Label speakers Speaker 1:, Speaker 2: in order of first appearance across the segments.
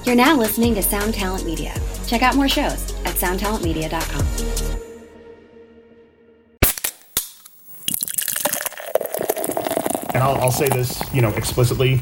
Speaker 1: You're now listening to Sound Talent Media. Check out more shows at soundtalentmedia.com.
Speaker 2: And I'll say this, explicitly.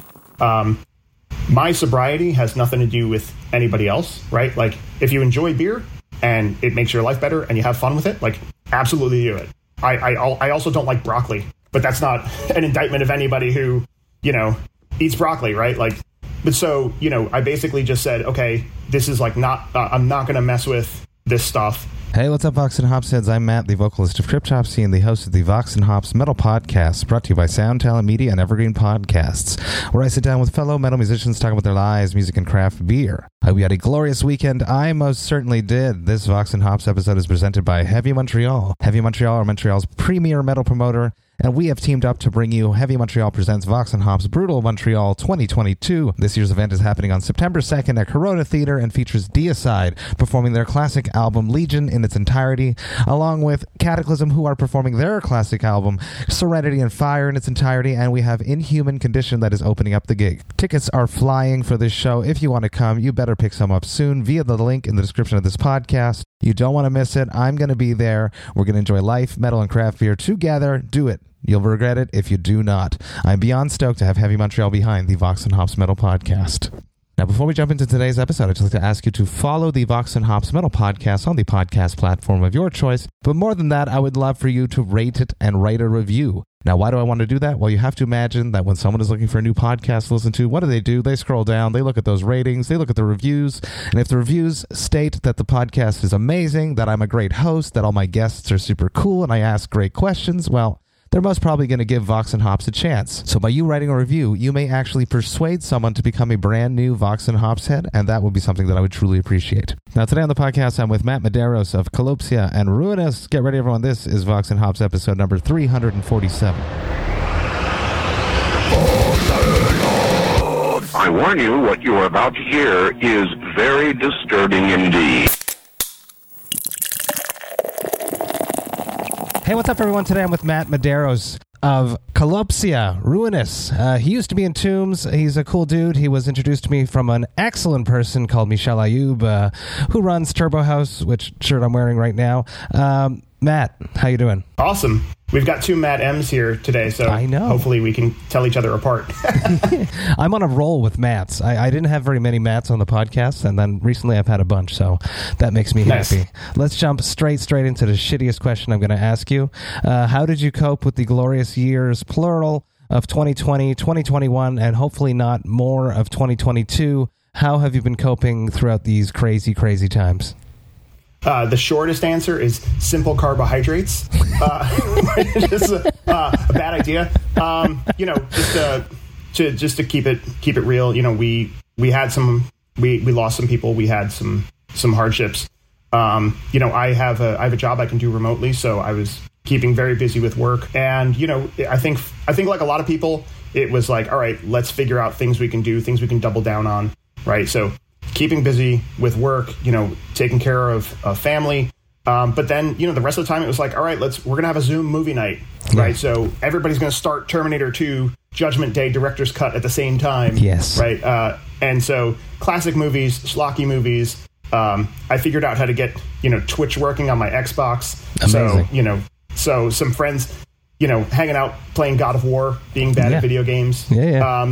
Speaker 2: My sobriety has nothing to do with anybody else, right? Like, if you enjoy beer and it makes your life better and you have fun with it, like, absolutely do it. I also don't like broccoli, but that's not an indictment of anybody who, eats broccoli, right? Like, but so, I basically just said, okay, this is like I'm not going to mess with this stuff.
Speaker 3: Hey, what's up, Vox and Hops heads? I'm Matt, the vocalist of Cryptopsy and the host of the Vox and Hops Metal Podcast, brought to you by Sound Talent Media and Evergreen Podcasts, where I sit down with fellow metal musicians talking about their lives, music, and craft beer. I hope you had a glorious weekend. I most certainly did. This Vox and Hops episode is presented by Heavy Montreal. Heavy Montreal are Montreal's premier metal promoter, and we have teamed up to bring you Heavy Montreal Presents Vox and Hops Brutal Montreal 2022. This year's event is happening on September 2nd at Corona Theatre and features Deicide performing their classic album Legion in its entirety, along with Cataclysm, who are performing their classic album Serenity and Fire in its entirety, and we have Inhuman Condition that is opening up the gig. Tickets are flying for this show. If you want to come, you better pick some up soon via the link in the description of this podcast. You don't want to miss it. I'm going to be there. We're going to enjoy life, metal, and craft beer together. Do it. You'll regret it if you do not. I'm beyond stoked to have Heavy Montreal behind the Vox and Hops Metal Podcast. Now, before we jump into today's episode, I'd just like to ask you to follow the Vox and Hops Metal Podcast on the podcast platform of your choice. But more than that, I would love for you to rate it and write a review. Now, why do I want to do that? Well, you have to imagine that when someone is looking for a new podcast to listen to, what do? They scroll down, they look at those ratings, they look at the reviews, and if the reviews state that the podcast is amazing, that I'm a great host, that all my guests are super cool, and I ask great questions, well, they're most probably going to give Vox and Hops a chance. So by you writing a review, you may actually persuade someone to become a brand new Vox and Hops head, and that would be something that I would truly appreciate. Now, today on the podcast, I'm with Matt Medeiros of Colopsia and Ruinous. Get ready, everyone. This is Vox and Hops episode number 347.
Speaker 4: I warn you, what you are about to hear is very disturbing indeed.
Speaker 3: Hey, what's up, everyone? Today I'm with Matt Medeiros of Colopsia, Ruinous. He used to be in Tombs. He's a cool dude. He was introduced to me from an excellent person called Michel Ayoub, who runs Turbo House, which shirt I'm wearing right now. Matt, how you doing?
Speaker 2: Awesome. We've got two Matt M's here today, so
Speaker 3: I know.
Speaker 2: Hopefully we can tell each other apart.
Speaker 3: I'm on a roll with Matts. I didn't have very many Matts on the podcast, and then recently I've had a bunch, so that makes me happy. Let's jump straight into the shittiest question I'm going to ask you. How did you cope with the glorious years, plural, of 2020, 2021, and hopefully not more of 2022? How have you been coping throughout these crazy, crazy times?
Speaker 2: The shortest answer is simple carbohydrates. Just a bad idea. Just to keep it real. We lost some people. We had some hardships. I have a job I can do remotely, so I was keeping very busy with work. And I think like a lot of people, it was like, all right, let's figure out things we can do, things we can double down on, right? So keeping busy with work, taking care of family. But then, the rest of the time it was like, all right, we're going to have a Zoom movie night, right? So everybody's going to start Terminator 2 Judgment Day director's cut at the same time.
Speaker 3: Yes.
Speaker 2: Right. And so classic movies, schlocky movies. I figured out how to get, Twitch working on my Xbox.
Speaker 3: Amazing.
Speaker 2: So some friends, hanging out, playing God of War, being bad at video games.
Speaker 3: Yeah.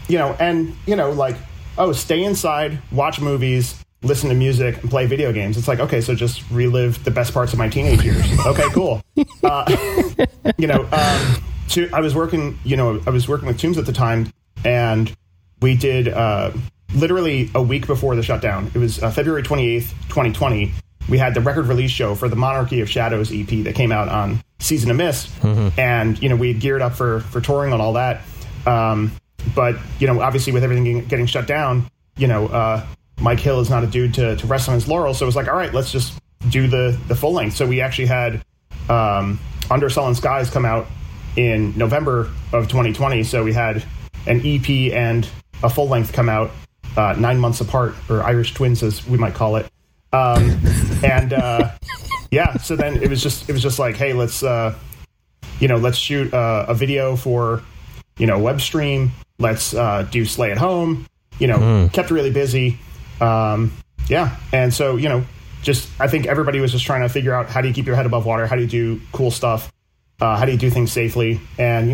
Speaker 2: Stay inside, watch movies, listen to music, and play video games. It's like, okay, so just relive the best parts of my teenage years. Okay, cool. I was working with Tombs at the time, and we did literally a week before the shutdown. It was February 28th, 2020. We had the record release show for the Monarchy of Shadows EP that came out on Season of Mist. Mm-hmm. And, we had geared up for touring and all that. But, obviously with everything getting shut down, Mike Hill is not a dude to rest on his laurels. So it was like, all right, let's just do the full length. So we actually had Under Sullen Skies come out in November of 2020. So we had an EP and a full length come out 9 months apart, or Irish twins as we might call it. So then it was just like, hey, let's shoot a video for, web stream. Let's do Slay at Home, kept really busy. Yeah. And so, I think everybody was just trying to figure out, how do you keep your head above water? How do you do cool stuff? How do you do things safely? And,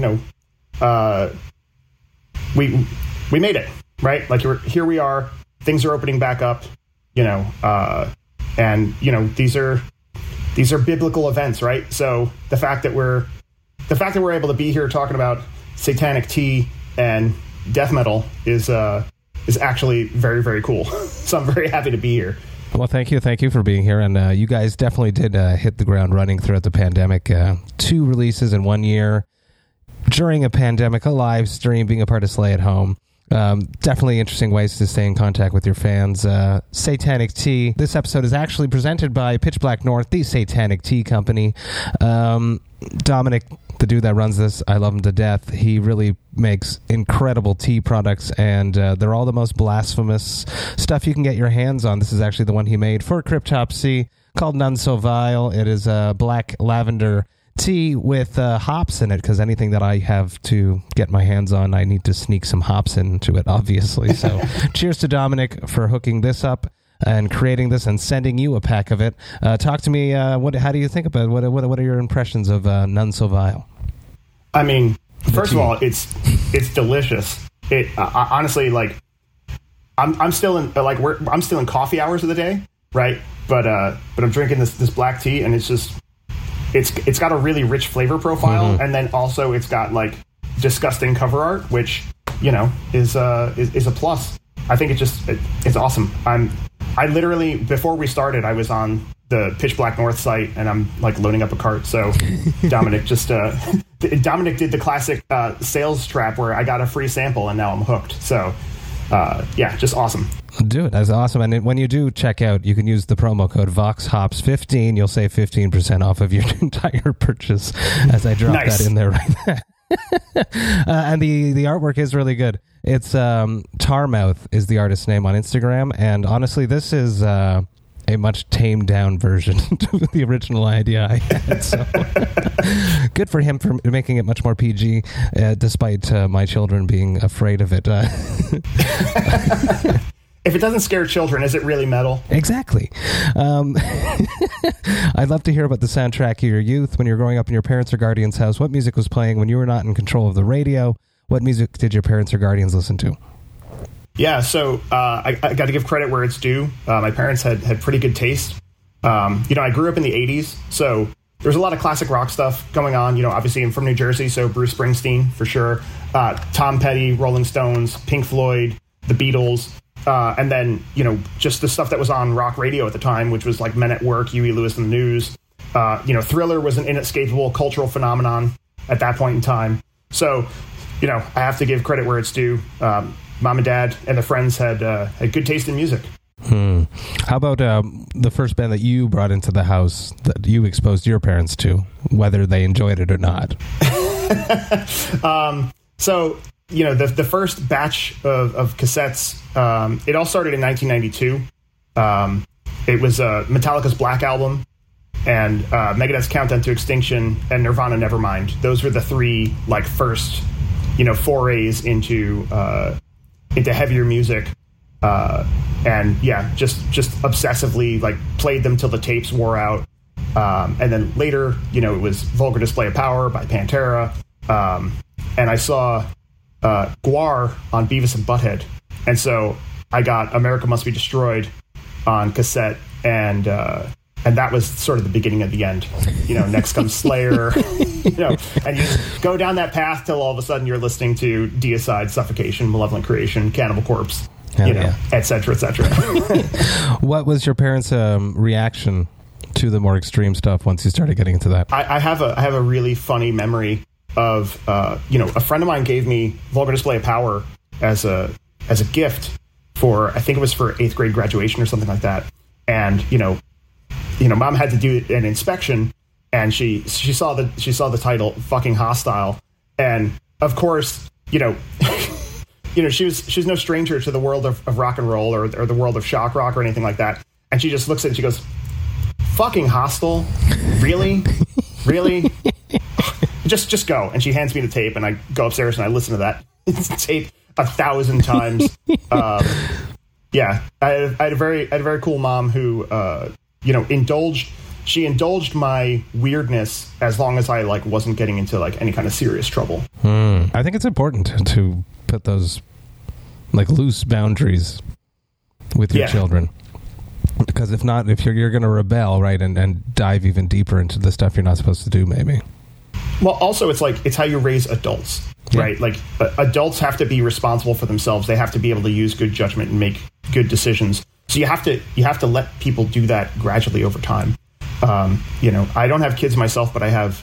Speaker 2: we made it, right? Like, here we are, things are opening back up, and, these are biblical events, right? So the fact that we're able to be here talking about satanic tea and death metal is actually very, very cool. So I'm very happy to be here.
Speaker 3: Well, thank you for being here, and you guys definitely did hit the ground running throughout the pandemic. 2 releases in 1 year during a pandemic, a live stream, being a part of Slay at Home. Definitely interesting ways to stay in contact with your fans. Satanic Tea. This episode is actually presented by Pitch Black North, the Satanic Tea Company. Dominic, the dude that runs this, I love him to death. He really makes incredible tea products, and they're all the most blasphemous stuff you can get your hands on. This is actually the one he made for Cryptopsy, called None So Vile. It is a black lavender tea with hops in it, because anything that I have to get my hands on, I need to sneak some hops into it, obviously. So cheers to Dominic for hooking this up and creating this and sending you a pack of it. Talk to me, how do you think about it? What are your impressions of None So Vile?
Speaker 2: I mean, first of all, it's delicious. It honestly, like, I'm still in coffee hours of the day, right? But I'm drinking this black tea, and it's just it's got a really rich flavor profile, and then also it's got like disgusting cover art, which is a plus. I think it's awesome. I literally, before we started, I was on the Pitch Black North site, and I'm like loading up a cart. So Dominic Dominic did the classic sales trap where I got a free sample and now I'm hooked. So just awesome.
Speaker 3: Do it. That's awesome. And when you do check out, you can use the promo code VOXHOPS15. You'll save 15% off of your entire purchase, as I drop that in there right there. And the artwork is really good. It's Tarmouth is the artist's name on Instagram, and honestly, this is a much tamed down version to the original idea I had. So good for him for making it much more PG, despite my children being afraid of it.
Speaker 2: If it doesn't scare children, is it really metal?
Speaker 3: Exactly. I'd love to hear about the soundtrack of your youth when you were growing up in your parents' or guardians' house. What music was playing when you were not in control of the radio? What music did your parents or guardians listen to?
Speaker 2: Yeah, so I got to give credit where it's due. My parents had pretty good taste. I grew up in the 80s, so there was a lot of classic rock stuff going on. Obviously I'm from New Jersey, so Bruce Springsteen for sure. Tom Petty, Rolling Stones, Pink Floyd, the Beatles. And then, just the stuff that was on rock radio at the time, which was like Men at Work, Huey Lewis and the News. Thriller was an inescapable cultural phenomenon at that point in time. So, I have to give credit where it's due. Mom and Dad and their friends had good taste in music.
Speaker 3: How about the first band that you brought into the house that you exposed your parents to, whether they enjoyed it or not?
Speaker 2: The first batch of cassettes, it all started in 1992. It was Metallica's Black Album and Megadeth's Countdown to Extinction and Nirvana Nevermind. Those were the 3 first, forays into heavier music. Just obsessively played them till the tapes wore out. And then later, it was Vulgar Display of Power by Pantera. And I saw Gwar on Beavis and Butthead. And so I got America Must Be Destroyed on cassette, and that was sort of the beginning of the end. Next comes Slayer, and you go down that path till all of a sudden you're listening to Deicide, Suffocation, Malevolent Creation, Cannibal Corpse, et cetera, et cetera.
Speaker 3: What was your parents' reaction to the more extreme stuff once you started getting into that?
Speaker 2: I have a really funny memory of a friend of mine gave me Vulgar Display of Power as a gift for, I think it was for 8th grade graduation or something like that. And Mom had to do an inspection, and she saw the title Fucking Hostile, and of course she was no stranger to the world of rock and roll or the world of shock rock or anything like that. And she just looks at it and she goes, "Fucking Hostile? Really? Really? Just go." And she hands me the tape, and I go upstairs and I listen to that tape 1,000 times. Yeah, I had a very cool mom who, indulged my weirdness as long as I like wasn't getting into like any kind of serious trouble.
Speaker 3: I think it's important to put those like loose boundaries with your children, because if not, if you're going to rebel, right, and dive even deeper into the stuff you're not supposed to do, maybe.
Speaker 2: Well, also it's how you raise adults, right? Like adults have to be responsible for themselves. They have to be able to use good judgment and make good decisions. So you have to let people do that gradually over time. I don't have kids myself, but I have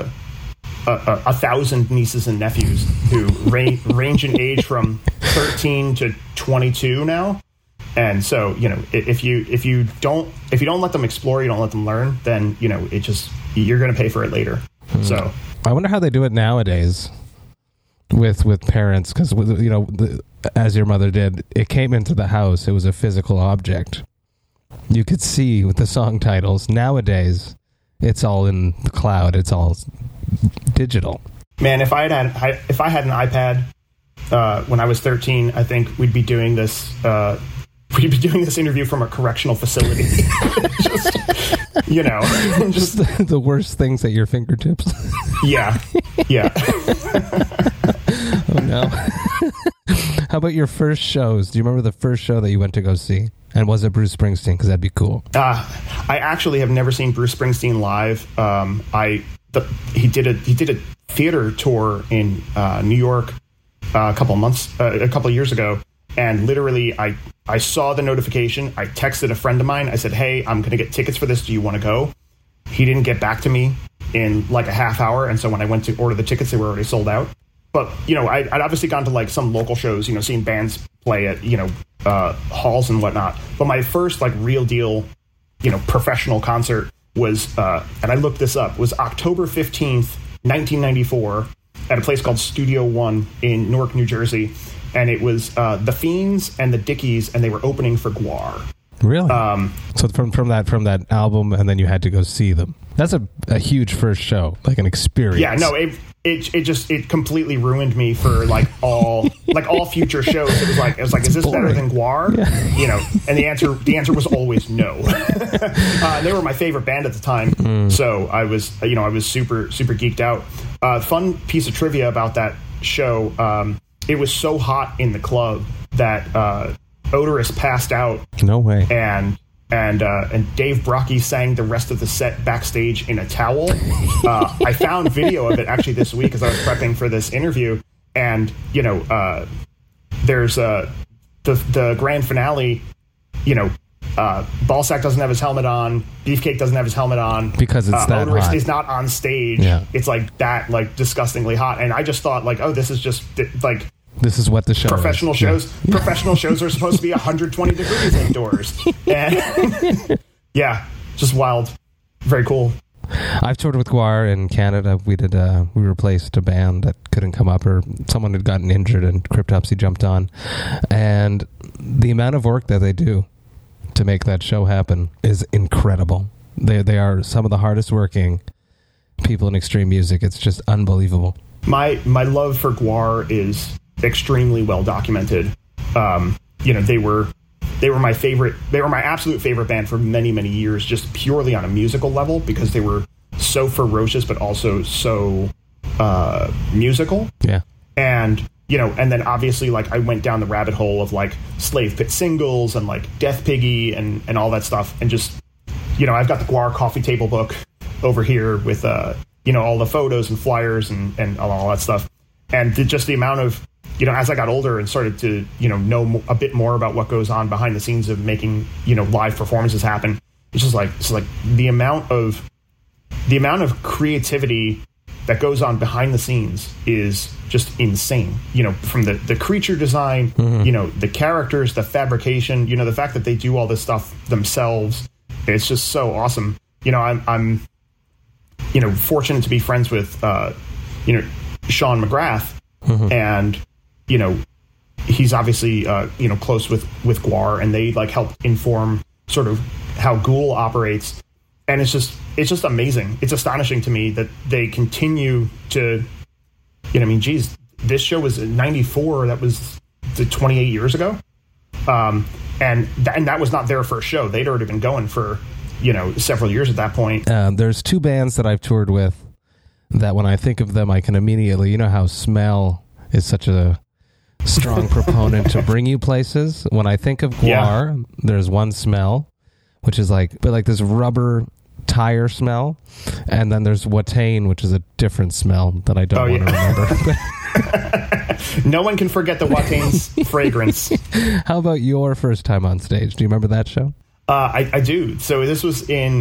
Speaker 2: 1,000 nieces and nephews who range in age from 13 to 22 now. And so, if you don't let them explore, you don't let them learn, then, you're going to pay for it later. So
Speaker 3: I wonder how they do it nowadays with parents, because, as your mother did, it came into the house. It was a physical object. You could see with the song titles. Nowadays, it's all in the cloud. It's all digital.
Speaker 2: Man, if I had an iPad when I was 13, I think we'd be doing this. We'd be doing this interview from a correctional facility. just
Speaker 3: the worst things at your fingertips.
Speaker 2: Yeah.
Speaker 3: Oh no. How about your first shows? Do you remember the first show that you went to go see? And was it Bruce Springsteen? Because that'd be cool.
Speaker 2: I actually have never seen Bruce Springsteen live. He did a theater tour in New York a couple of years ago, and literally I saw the notification. I texted a friend of mine. I said, "Hey, I'm going to get tickets for this. Do you want to go?" He didn't get back to me in like a half hour, and so when I went to order the tickets, they were already sold out. But I'd obviously gone to like some local shows, seeing bands play at halls and whatnot. But my first like real deal, professional concert was, and I looked this up, was October 15th, 1994, at a place called Studio One in Newark, New Jersey, and it was the Fiends and the Dickies, and they were opening for GWAR.
Speaker 3: Really? So from that album, and then you had to go see them. That's a huge first show, like an experience. Yeah, no,
Speaker 2: it completely ruined me for like all future shows. It was like, is this better than GWAR? Yeah. And the answer was always no. They were my favorite band at the time, so I was super geeked out. Fun piece of trivia about that show: it was so hot in the club that Odorous passed out.
Speaker 3: No way.
Speaker 2: And Dave Brockie sang the rest of the set backstage in a towel. I found video of it actually this week as I was prepping for this interview. And, there's the grand finale, Ballsack doesn't have his helmet on. Beefcake doesn't have his helmet on.
Speaker 3: Because it's that
Speaker 2: Odorous
Speaker 3: hot.
Speaker 2: is not on stage. Yeah. It's like that, like disgustingly hot. And I just thought like, oh, this is just like...
Speaker 3: This is what the show
Speaker 2: professional
Speaker 3: is.
Speaker 2: shows. Yeah. Professional shows are supposed to be 120 degrees indoors, and just wild. Very cool.
Speaker 3: I've toured with GWAR in Canada. We replaced a band that couldn't come up, or someone had gotten injured, and Cryptopsy jumped on. And the amount of work that they do to make that show happen is incredible. They are some of the hardest working people in extreme music. It's just unbelievable.
Speaker 2: My love for GWAR is extremely well documented. They were my favorite. They were my absolute favorite band for many, many years, just purely on a musical level, because they were so ferocious, but also so musical. Yeah. And then obviously, like, I went down the rabbit hole of like Slave Pit Singles and like Death Piggy and all that stuff. And just, I've got the GWAR coffee table book over here with, all the photos and flyers and all that stuff. And just the amount of, as I got older and started to, know a bit more about what goes on behind the scenes of making, live performances happen, it's like the amount of creativity that goes on behind the scenes is just insane. From the creature design, the characters, the fabrication, the fact that they do all this stuff themselves, it's just so awesome. I'm fortunate to be friends with, Sean McGrath, and, he's obviously, close with GWAR, and they like help inform sort of how Ghoul operates. And it's just amazing. It's astonishing to me that they continue to, this show was in 94. That was 28 years ago. and that was not their first show. They'd already been going for, several years at that point.
Speaker 3: There's two bands that I've toured with that when I think of them, I can immediately, you know how smell is such a strong proponent to bring you places. When I think of Gwar, there's one smell, which is like this rubber tire smell, and then there's Watain, which is a different smell that I don't want to remember.
Speaker 2: No one can forget the Watain's fragrance.
Speaker 3: How about your first time on stage? Do you remember that show?
Speaker 2: I do. So this was in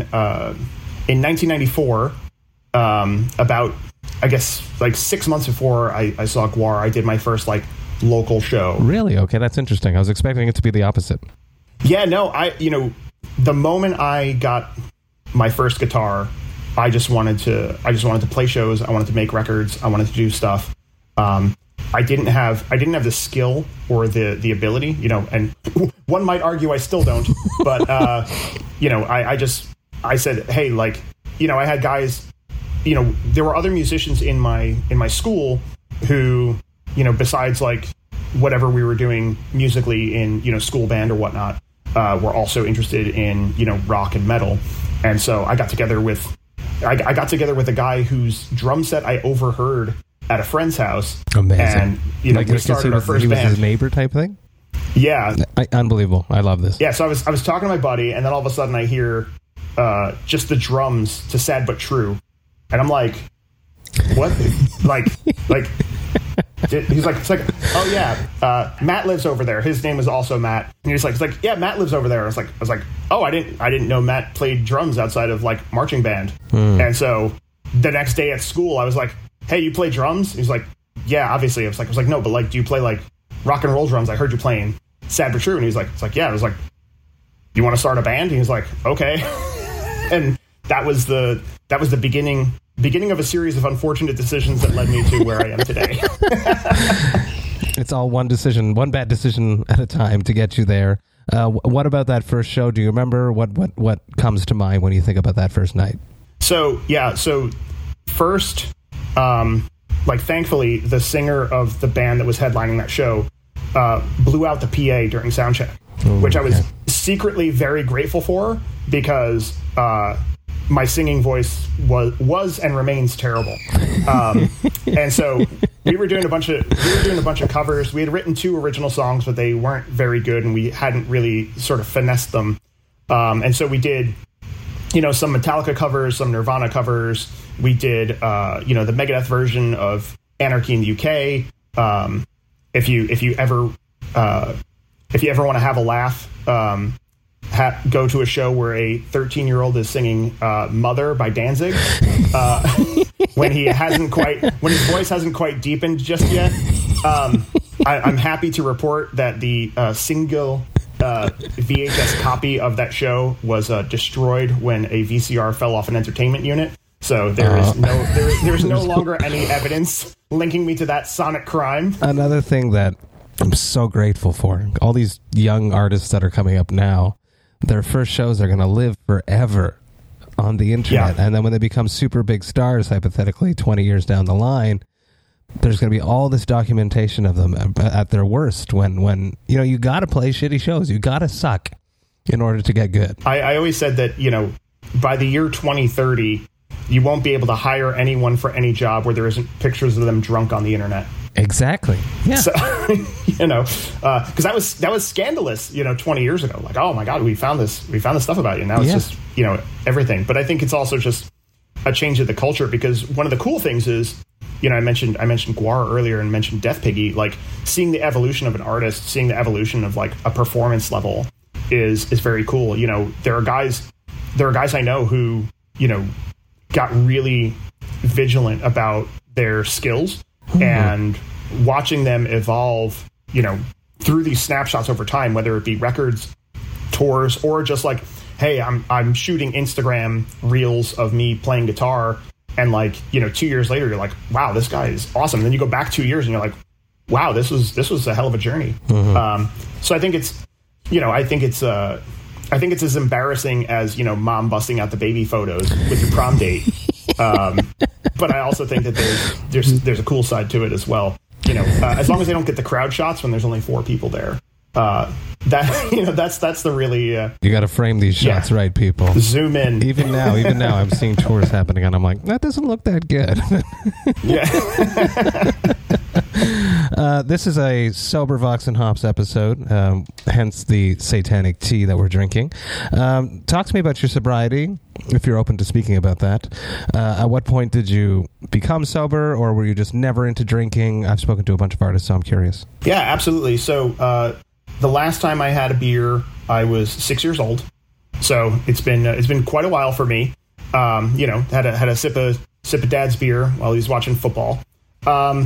Speaker 2: 1994. About, I guess, like 6 months before I saw Gwar, I did my first local show.
Speaker 3: Really? Okay, that's interesting. I was expecting it to be the opposite.
Speaker 2: Yeah, no, the moment I got my first guitar, I just wanted to play shows. I wanted to make records. I wanted to do stuff. I didn't have the skill or the ability, and one might argue I still don't, but I said, hey, I had guys, there were other musicians in my school who, besides whatever we were doing musically in, school band or whatnot, were also interested in, rock and metal. And so I got together with a guy whose drum set I overheard at a friend's house.
Speaker 3: Amazing.
Speaker 2: And, we started our first band.
Speaker 3: He was his neighbor type thing?
Speaker 2: Yeah.
Speaker 3: Unbelievable. I love this.
Speaker 2: Yeah. So I was talking to my buddy, and then all of a sudden I hear, just the drums to Sad But True. And I'm like, what? He's like, oh yeah, Matt lives over there. His name is also Matt. And he's like, yeah, Matt lives over there. I was like, oh, I didn't know Matt played drums outside of marching band. And so the next day at school, I was like, hey, you play drums? He's like, yeah, obviously. I was like, no, but do you play rock and roll drums? I heard you playing Sad But True. And he's like, yeah. I was like, you want to start a band? And he was like, okay. And that was the beginning of a series of unfortunate decisions that led me to where I am today.
Speaker 3: It's all one bad decision at a time to get you there. What about that first show? Do you remember what comes to mind when you think about that first night? So
Speaker 2: first, thankfully, the singer of the band that was headlining that show blew out the PA during soundcheck, which I was secretly very grateful for, because my singing voice was and remains terrible. And so we were doing a bunch of covers. We had written 2 original songs, but they weren't very good, and we hadn't really sort of finessed them. And so we did, some Metallica covers, some Nirvana covers. We did, the Megadeth version of Anarchy in the UK. If you ever want to have a laugh, go to a show where a 13-year-old is singing "Mother" by Danzig when his voice hasn't quite deepened just yet. I'm happy to report that the single VHS copy of that show was destroyed when a VCR fell off an entertainment unit. So there's no longer any evidence linking me to that sonic crime.
Speaker 3: Another thing that I'm so grateful for, all these young artists that are coming up now, their first shows are going to live forever on the internet. Yeah. And then when they become super big stars, hypothetically 20 years down the line, there's going to be all this documentation of them at their worst when you got to play shitty shows. You got to suck in order to get good.
Speaker 2: I always said that, by the year 2030, you won't be able to hire anyone for any job where there isn't pictures of them drunk on the internet.
Speaker 3: Exactly. Yeah.
Speaker 2: So, because that was scandalous, 20 years ago. Like, oh my God, we found this stuff about you. Now it's just, everything. But I think it's also just a change of the culture, because one of the cool things is, I mentioned Gwar earlier and mentioned Death Piggy, seeing the evolution of an artist, seeing the evolution of a performance level is very cool. There are guys I know who, got really vigilant about their skills, and watching them evolve, through these snapshots over time, whether it be records, tours, or just hey, I'm shooting Instagram reels of me playing guitar, and 2 years later you're like, wow, this guy is awesome. And then you go back 2 years and you're like, wow, this was a hell of a journey. So I think it's as embarrassing as mom busting out the baby photos with your prom date. But I also think that there's a cool side to it as well. As long as they don't get the crowd shots when there's only 4 people there, that's the really
Speaker 3: you got to frame these shots right, people.
Speaker 2: Zoom in.
Speaker 3: Even now, I'm seeing tours happening, and I'm like, that doesn't look that good.
Speaker 2: Yeah.
Speaker 3: This is a sober Vox and Hops episode, hence the satanic tea that we're drinking. Talk to me about your sobriety, if you're open to speaking about that. At what point did you become sober, or were you just never into drinking? I've spoken to a bunch of artists, so I'm curious.
Speaker 2: Yeah, absolutely. So the last time I had a beer, I was 6 years old. So it's been quite a while for me. Had a sip of Dad's beer while he was watching football. And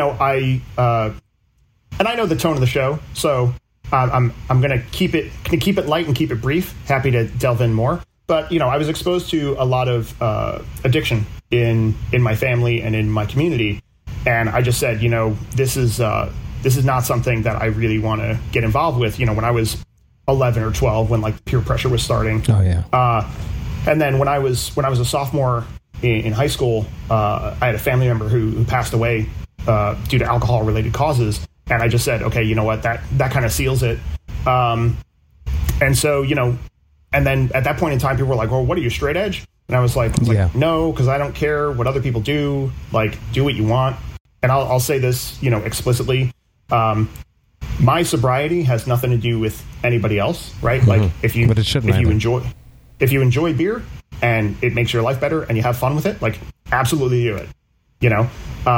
Speaker 2: I know the tone of the show, so I'm gonna keep it light and keep it brief. Happy to delve in more. But I was exposed to a lot of addiction in my family and in my community, and I just said, this is not something that I really want to get involved with. When I was 11 or 12, when like peer pressure was starting.
Speaker 3: Oh yeah.
Speaker 2: And then when I was a sophomore in high school, I had a family member who passed away due to alcohol-related causes, and I just said, okay, you know what, that kind of seals it. And so, and then at that point in time, people were like, well, what are you, straight edge? And I was like, no, because I don't care what other people do. Like, do what you want. And I'll say this, explicitly. My sobriety has nothing to do with anybody else, right?
Speaker 3: Mm-hmm.
Speaker 2: Like, if you enjoy beer and it makes your life better and you have fun with it, like, absolutely do it.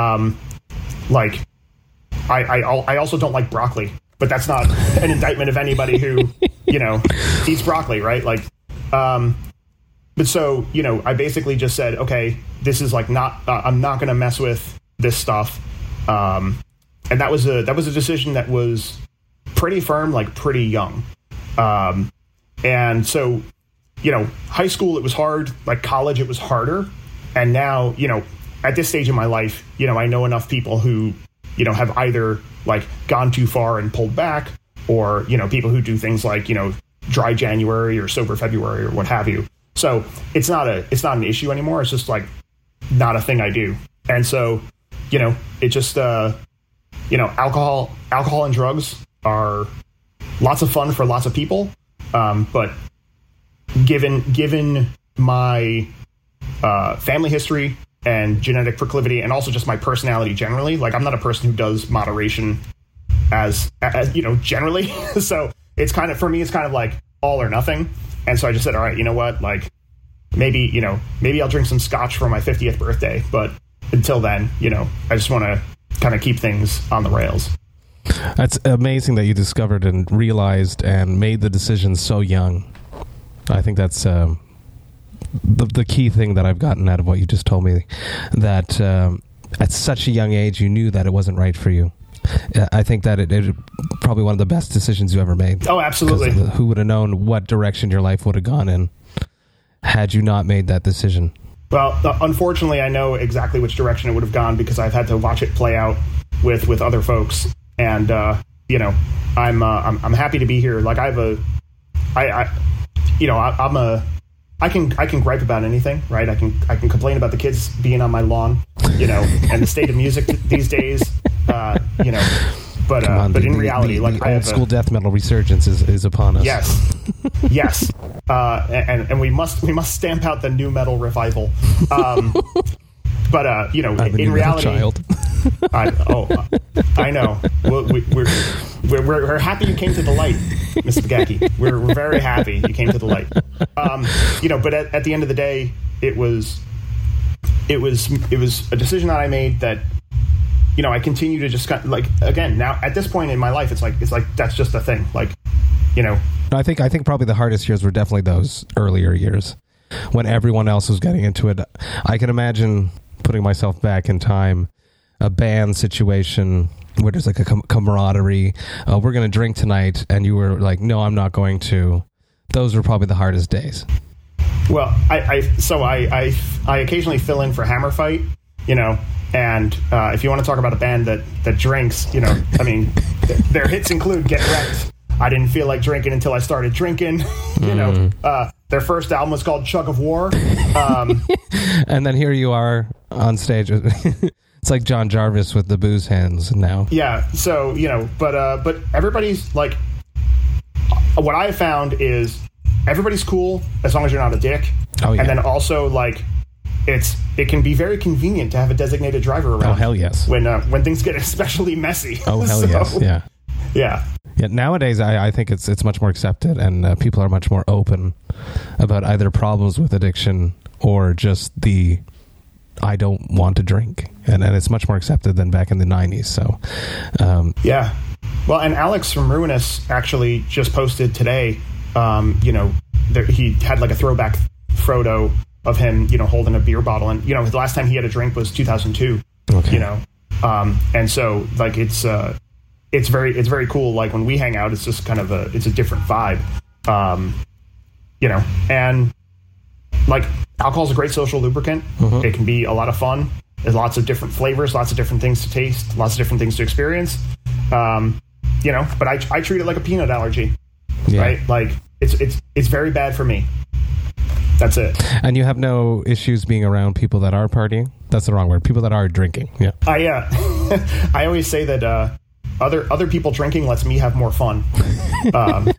Speaker 2: I also don't like broccoli, but that's not an indictment of anybody who, eats broccoli, right? Like, but so, I basically just said, okay, this is like I'm not going to mess with this stuff. And that was a decision that was pretty firm, like pretty young. And so, high school, it was hard, like college, it was harder. And now, at this stage in my life, I know enough people who, have either like gone too far and pulled back, or, people who do things like, dry January or sober February or what have you. So it's not an issue anymore. It's just like not a thing I do. And so, it just, alcohol and drugs are lots of fun for lots of people. But given my family history and genetic proclivity, and also just my personality generally, like I'm not a person who does moderation as generally. So it's kind of, for me, it's kind of like all or nothing. And so I just said, all right, you know what, like maybe I'll drink some scotch for my 50th birthday. But until then, I just want to kind of keep things on the rails.
Speaker 3: That's amazing that you discovered and realized and made the decision so young. I think that's the key thing that I've gotten out of what you just told me, that at such a young age you knew that it wasn't right for you. I think that it probably one of the best decisions you ever made.
Speaker 2: Oh, absolutely.
Speaker 3: Who would have known what direction your life would have gone in had you not made that decision?
Speaker 2: Well, unfortunately, I know exactly which direction it would have gone because I've had to watch it play out with other folks, and I'm happy to be here. Like I can gripe about anything, right? I can complain about the kids being on my lawn, and the state of music these days, But in reality,
Speaker 3: the old school death metal resurgence is upon us.
Speaker 2: Yes, and we must stamp out the new metal revival. In reality,
Speaker 3: child.
Speaker 2: I know. We're happy you came to the light, Mr. Bagacki. We're very happy you came to the light. But at the end of the day, it was a decision that I made that, I continue to just kind of, like, again, now at this point in my life, it's like that's just a thing. Like,
Speaker 3: I think probably the hardest years were definitely those earlier years when everyone else was getting into it. I can imagine putting myself back in time, a band situation where there's like a camaraderie. We're going to drink tonight, and you were like, no, I'm not going to. Those were probably the hardest days.
Speaker 2: Well, I occasionally fill in for Hammer Fight, and if you want to talk about a band that drinks, their hits include Get Wrecked. I didn't feel like drinking until I started drinking. Their first album was called Chug of War.
Speaker 3: And then here you are on stage. It's like John Jarvis with the booze hands now.
Speaker 2: Yeah. So, but everybody's like, what I have found is everybody's cool as long as you're not a dick.
Speaker 3: Oh, yeah.
Speaker 2: And then also, like, it can be very convenient to have a designated driver around.
Speaker 3: Oh, hell yes.
Speaker 2: When things get especially messy.
Speaker 3: Oh, hell yes. Yeah.
Speaker 2: Yeah.
Speaker 3: Yeah, nowadays I think it's much more accepted, and people are much more open about either problems with addiction or just the I don't want to drink, and it's much more accepted than back in the 90s. So,
Speaker 2: yeah. Well, and Alex from Ruinous actually just posted today. He had like a throwback photo of him, holding a beer bottle, and the last time he had a drink was 2002.
Speaker 3: Okay.
Speaker 2: And so like it's very cool. Like when we hang out, it's just kind of it's a different vibe. And like alcohol's a great social lubricant. Mm-hmm. It can be a lot of fun. There's lots of different flavors, lots of different things to taste, lots of different things to experience. But I treat it like a peanut allergy, right? Like it's very bad for me. That's it.
Speaker 3: And you have no issues being around people that are partying? That's the wrong word. People that are drinking. Yeah.
Speaker 2: I always say that other people drinking lets me have more fun. And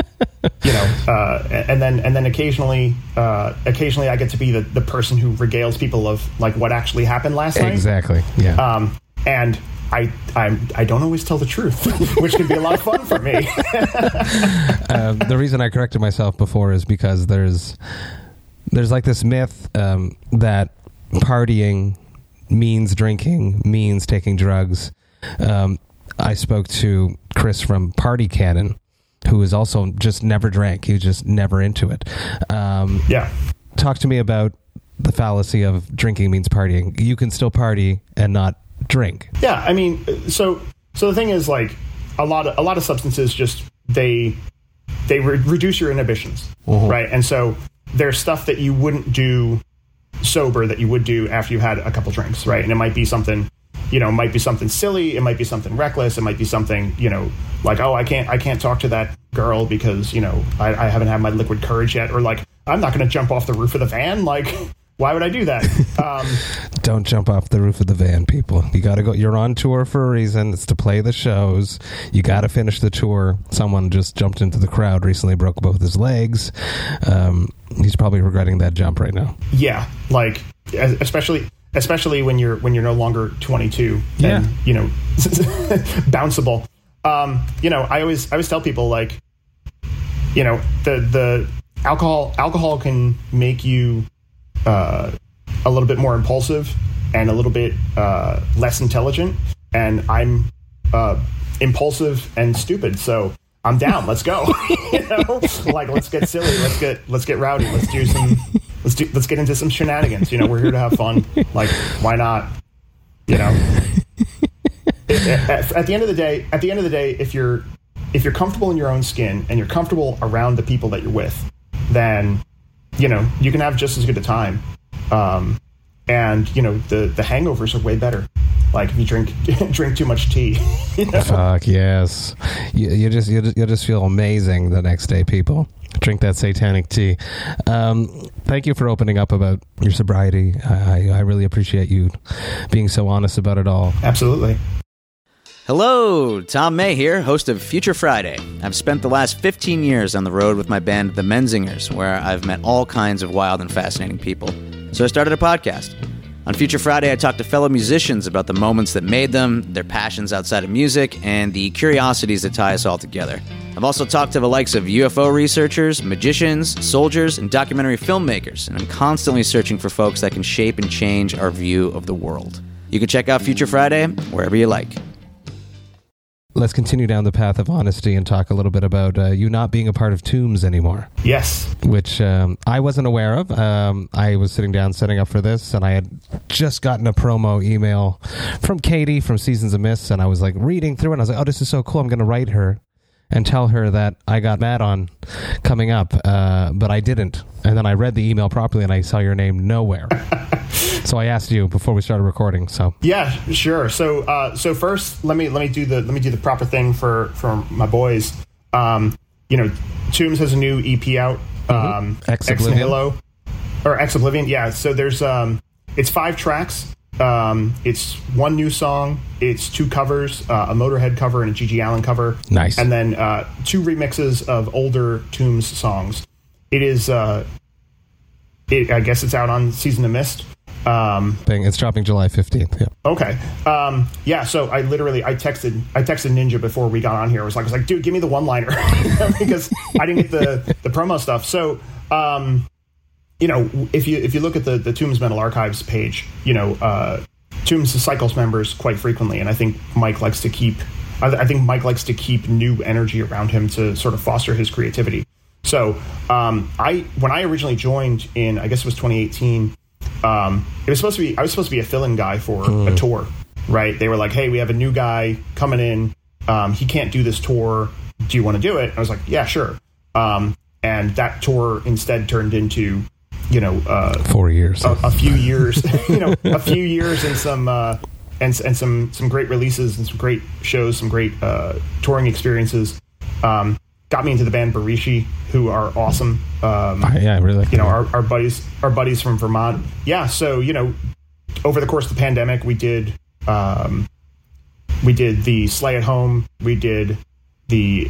Speaker 2: then occasionally I get to be the person who regales people of like what actually happened last night.
Speaker 3: Exactly. Yeah.
Speaker 2: And I don't always tell the truth, which can be a lot of fun for me.
Speaker 3: The reason I corrected myself before is because there's like this myth that partying means drinking, means taking drugs. I spoke to Chris from Party Cannon, who is also just never drank. He was just never into it. Talk to me about the fallacy of drinking means partying. You can still party and not drink.
Speaker 2: Yeah, I mean, so the thing is, like, a lot of substances just they reduce your inhibitions, right? And so there's stuff that you wouldn't do sober that you would do after you had a couple drinks, right? And it might be something. It might be something silly. It might be something reckless. It might be something, like, oh, I can't talk to that girl because, I haven't had my liquid courage yet. Or like, I'm not going to jump off the roof of the van. Like, why would I do that?
Speaker 3: Don't jump off the roof of the van, people. You got to go. You're on tour for a reason. It's to play the shows. You got to finish the tour. Someone just jumped into the crowd recently, broke both his legs. He's probably regretting that jump right now.
Speaker 2: Yeah. Like, especially when you're no longer 22 and bounceable. I always tell people, like, the alcohol can make you a little bit more impulsive and a little bit less intelligent, and I'm impulsive and stupid, so I'm down. Let's go. Like, let's get silly, let's get rowdy, let's get into some shenanigans. We're here to have fun. Like, why not? At the end of the day, if you're comfortable in your own skin and you're comfortable around the people that you're with, then you can have just as good a time. And the hangovers are way better. Like if you drink too much tea.
Speaker 3: Fuck yes, you just feel amazing the next day, people. Drink that satanic tea. Thank you for opening up about your sobriety. I really appreciate you being so honest about it all.
Speaker 2: Absolutely.
Speaker 5: Hello, Tom May here, host of Future Friday. I've spent the last 15 years on the road with my band, The Menzingers, where I've met all kinds of wild and fascinating people. So I started a podcast. On Future Friday, I talk to fellow musicians about the moments that made them, their passions outside of music, and the curiosities that tie us all together. I've also talked to the likes of UFO researchers, magicians, soldiers, and documentary filmmakers, and I'm constantly searching for folks that can shape and change our view of the world. You can check out Future Friday wherever you like.
Speaker 3: Let's continue down the path of honesty and talk a little bit about you not being a part of Tombs anymore.
Speaker 2: Yes.
Speaker 3: Which I wasn't aware of. I was sitting down setting up for this, and I had just gotten a promo email from Katie from Seasons of Mist, and I was like reading through it, and I was like, oh, this is so cool. I'm going to write her and tell her that I got Matt on coming up, but I didn't. And then I read the email properly, and I saw your name nowhere. So I asked you before we started recording. So
Speaker 2: yeah, sure. So first, let me do the proper thing for my boys. Tombs has a new EP out.
Speaker 3: Ex Oblivion.
Speaker 2: Or Ex Oblivion. Yeah. So there's it's 5 tracks. It's one new song. It's two covers, a Motorhead cover and a Gigi Allen cover.
Speaker 3: Nice.
Speaker 2: And then two remixes of older Tombs songs. It is, I guess it's out on Season of Mist.
Speaker 3: It's dropping July 15th. Yeah.
Speaker 2: Okay. So I texted Ninja before we got on here. I was like, dude, give me the one-liner because I didn't get the promo stuff. So, if you look at the Tombs Metal Archives page, Tombs cycles members quite frequently, and I think Mike likes to keep new energy around him to sort of foster his creativity. So, when I originally joined in, I guess it was 2018, I was supposed to be a fill-in guy for a tour, right? They were like, hey, we have a new guy coming in. He can't do this tour. Do you want to do it? I was like, yeah, sure. And that tour instead turned into,
Speaker 3: 4 years,
Speaker 2: a few years, a few years and some, and some great releases and some great shows, some great, touring experiences. Got me into the band Barishi, who are awesome.
Speaker 3: I really like
Speaker 2: our buddies from Vermont. Yeah, so over the course of the pandemic, we did the Slay at Home, we did the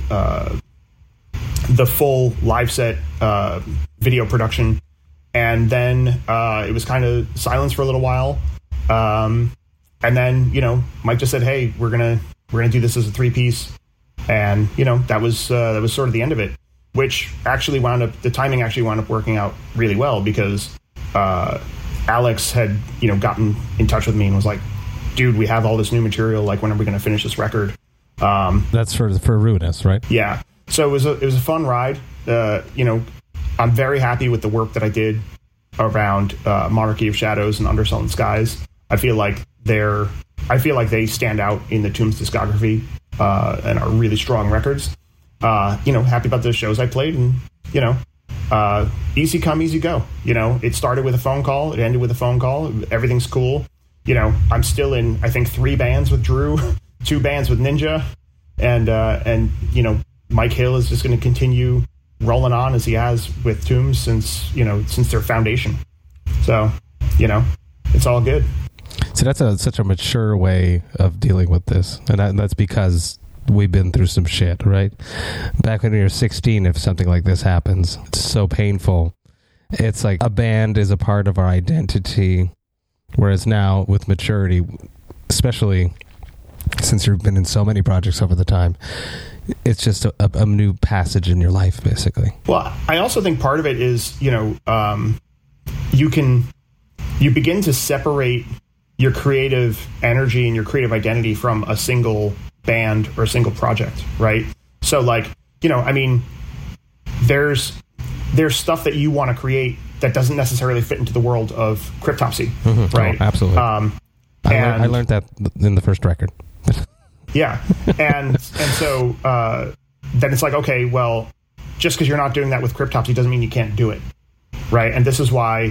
Speaker 2: full live set video production, and then it was kind of silence for a little while, and then Mike just said, hey, we're gonna do this as a 3-piece. And, that was sort of the end of it, which actually the timing actually wound up working out really well because Alex had, gotten in touch with me and was like, dude, we have all this new material. Like, when are we going to finish this record?
Speaker 3: That's for Ruinous, right?
Speaker 2: Yeah. So it was a fun ride. I'm very happy with the work that I did around Monarchy of Shadows and Undersullen Skies. I feel like they stand out in the Tombs discography. And are really strong records. Happy about those shows I played, and easy come, easy go. It started with a phone call, it ended with a phone call. Everything's cool. I'm still in, I think, 3 bands with Drew, 2 bands with Ninja, and Mike Hill is just going to continue rolling on as he has with Tombs since their foundation. So, it's all good.
Speaker 3: So that's such a mature way of dealing with this. And that's because we've been through some shit, right? Back when you're 16, if something like this happens, it's so painful. It's like a band is a part of our identity. Whereas now with maturity, especially since you've been in so many projects over the time, it's just a new passage in your life, basically.
Speaker 2: Well, I also think part of it is, you begin to separate your creative energy and your creative identity from a single band or a single project, right? So there's stuff that you want to create that doesn't necessarily fit into the world of Cryptopsy, right?
Speaker 3: Oh, absolutely. I learned that in the first record.
Speaker 2: Yeah. And so then it's like, okay, well, just because you're not doing that with Cryptopsy doesn't mean you can't do it, right? And this is why,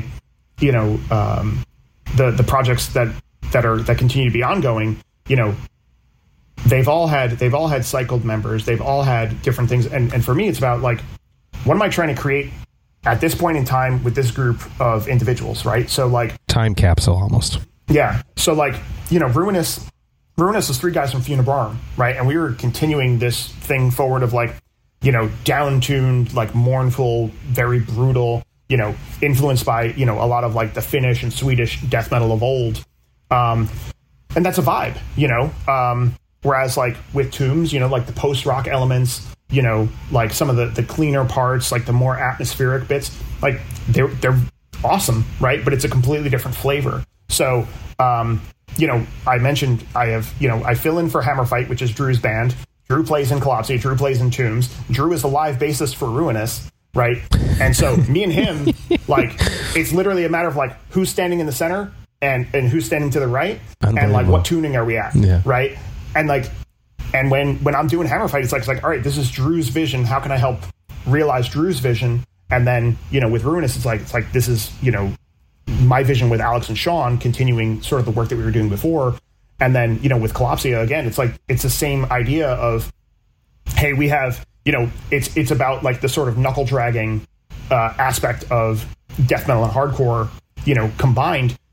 Speaker 2: the projects that continue to be ongoing, they've all had cycled members, they've all had different things, and for me it's about like, what am I trying to create at this point in time with this group of individuals, right? So like
Speaker 3: time capsule almost.
Speaker 2: Yeah. So like, Ruinous is 3 guys from Funebrarum, right? And we were continuing this thing forward of like, down-tuned, like mournful, very brutal, influenced by, a lot of like the Finnish and Swedish death metal of old. And that's a vibe, whereas like with Tombs, like the post-rock elements, like some of the cleaner parts, like the more atmospheric bits, like they're awesome, right? But it's a completely different flavor. So, I mentioned I fill in for Hammer Fight, which is Drew's band. Drew plays in Collapsy, Drew plays in Tombs. Drew is the live bassist for Ruinous, right? And so me and him, like, it's literally a matter of like who's standing in the center and who's standing to the right, and like what tuning are we at, right? And like, and when I'm doing Hammer Fight, it's like all right, this is Drew's vision. How can I help realize Drew's vision? And then with Ruinous, it's like this is my vision with Alex and Sean continuing sort of the work that we were doing before. And then with Collapsia again, it's like it's the same idea of, hey, we have it's about like the sort of knuckle dragging aspect of death metal and hardcore combined,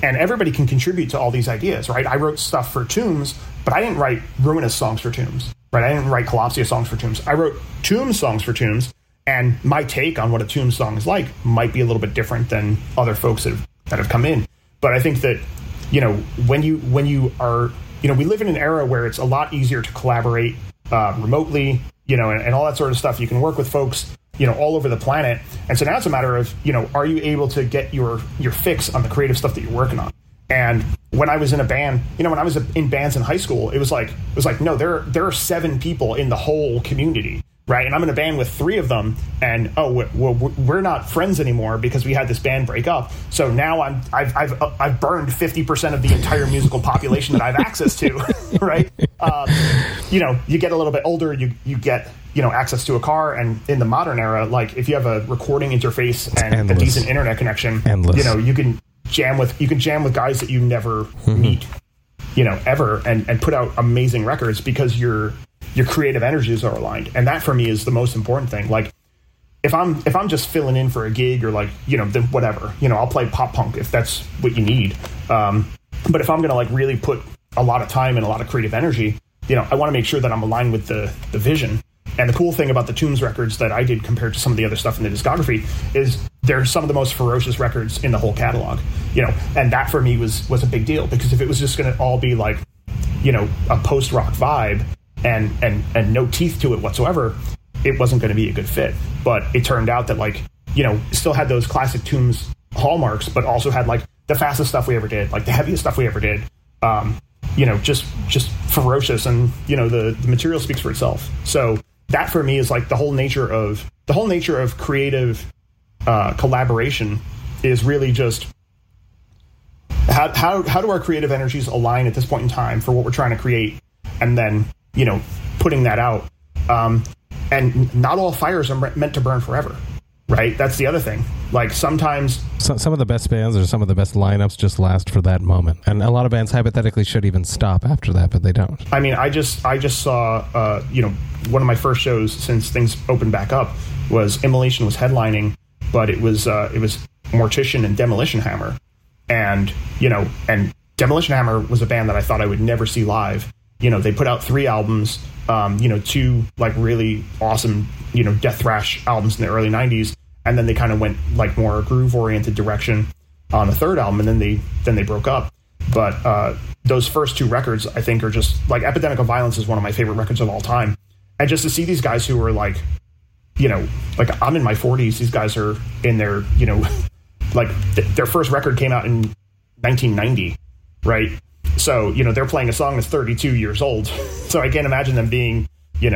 Speaker 2: And everybody can contribute to all these ideas, right? I wrote stuff for Tombs, but I didn't write Ruinous songs for Tombs, right? I didn't write Collapsia songs for Tombs. I wrote Tombs songs for Tombs, and my take on what a Tombs song is like might be a little bit different than other folks that have come in. But I think that, when you are, we live in an era where it's a lot easier to collaborate remotely, and all that sort of stuff. You can work with folks, all over the planet. And so now it's a matter of, are you able to get your fix on the creative stuff that you're working on? And when I was in a band, when I was in bands in high school, it was like, no, there are 7 people in the whole community, right? And I'm in a band with 3 of them, and we're not friends anymore because we had this band break up. So now I've burned 50% of the entire musical population that I have access to, right? You get a little bit older, you get access to a car, and in the modern era, like if you have a recording interface and a decent internet connection, you can jam with guys that you never meet, ever, and put out amazing records because your creative energies are aligned. And that for me is the most important thing. Like if I'm just filling in for a gig or then whatever, I'll play pop punk if that's what you need. But if I'm going to like really put a lot of time and a lot of creative energy, I want to make sure that I'm aligned with the vision. And the cool thing about the Tombs records that I did compared to some of the other stuff in the discography is they're some of the most ferocious records in the whole catalog, and that for me was a big deal, because if it was just going to all be like, a post-rock vibe and no teeth to it whatsoever, it wasn't going to be a good fit. But it turned out that still had those classic Tombs hallmarks, but also had like the fastest stuff we ever did, like the heaviest stuff we ever did, just ferocious, and the material speaks for itself. So that for me is like the whole nature of creative collaboration is really just how do our creative energies align at this point in time for what we're trying to create, and then putting that out. And not all fires are meant to burn forever, right? That's the other thing. Like sometimes
Speaker 3: some of the best bands or some of the best lineups just last for that moment, and a lot of bands hypothetically should even stop after that, but they don't. I
Speaker 2: mean, I just saw one of my first shows since things opened back up was Immolation was headlining, but it was Mortician and Demolition Hammer, and Demolition Hammer was a band that I thought I would never see live. They put out 3 albums, 2 like really awesome death thrash albums in the early 90s, and then they kind of went like more groove oriented direction on the 3rd album, and then they broke up. But those first 2 records I think are just like Epidemic of Violence is one of my favorite records of all time, and just to see these guys who are like I'm in my 40s, these guys are in their like their first record came out in 1990, right? So, they're playing a song that's 32 years old. So I can't imagine them being,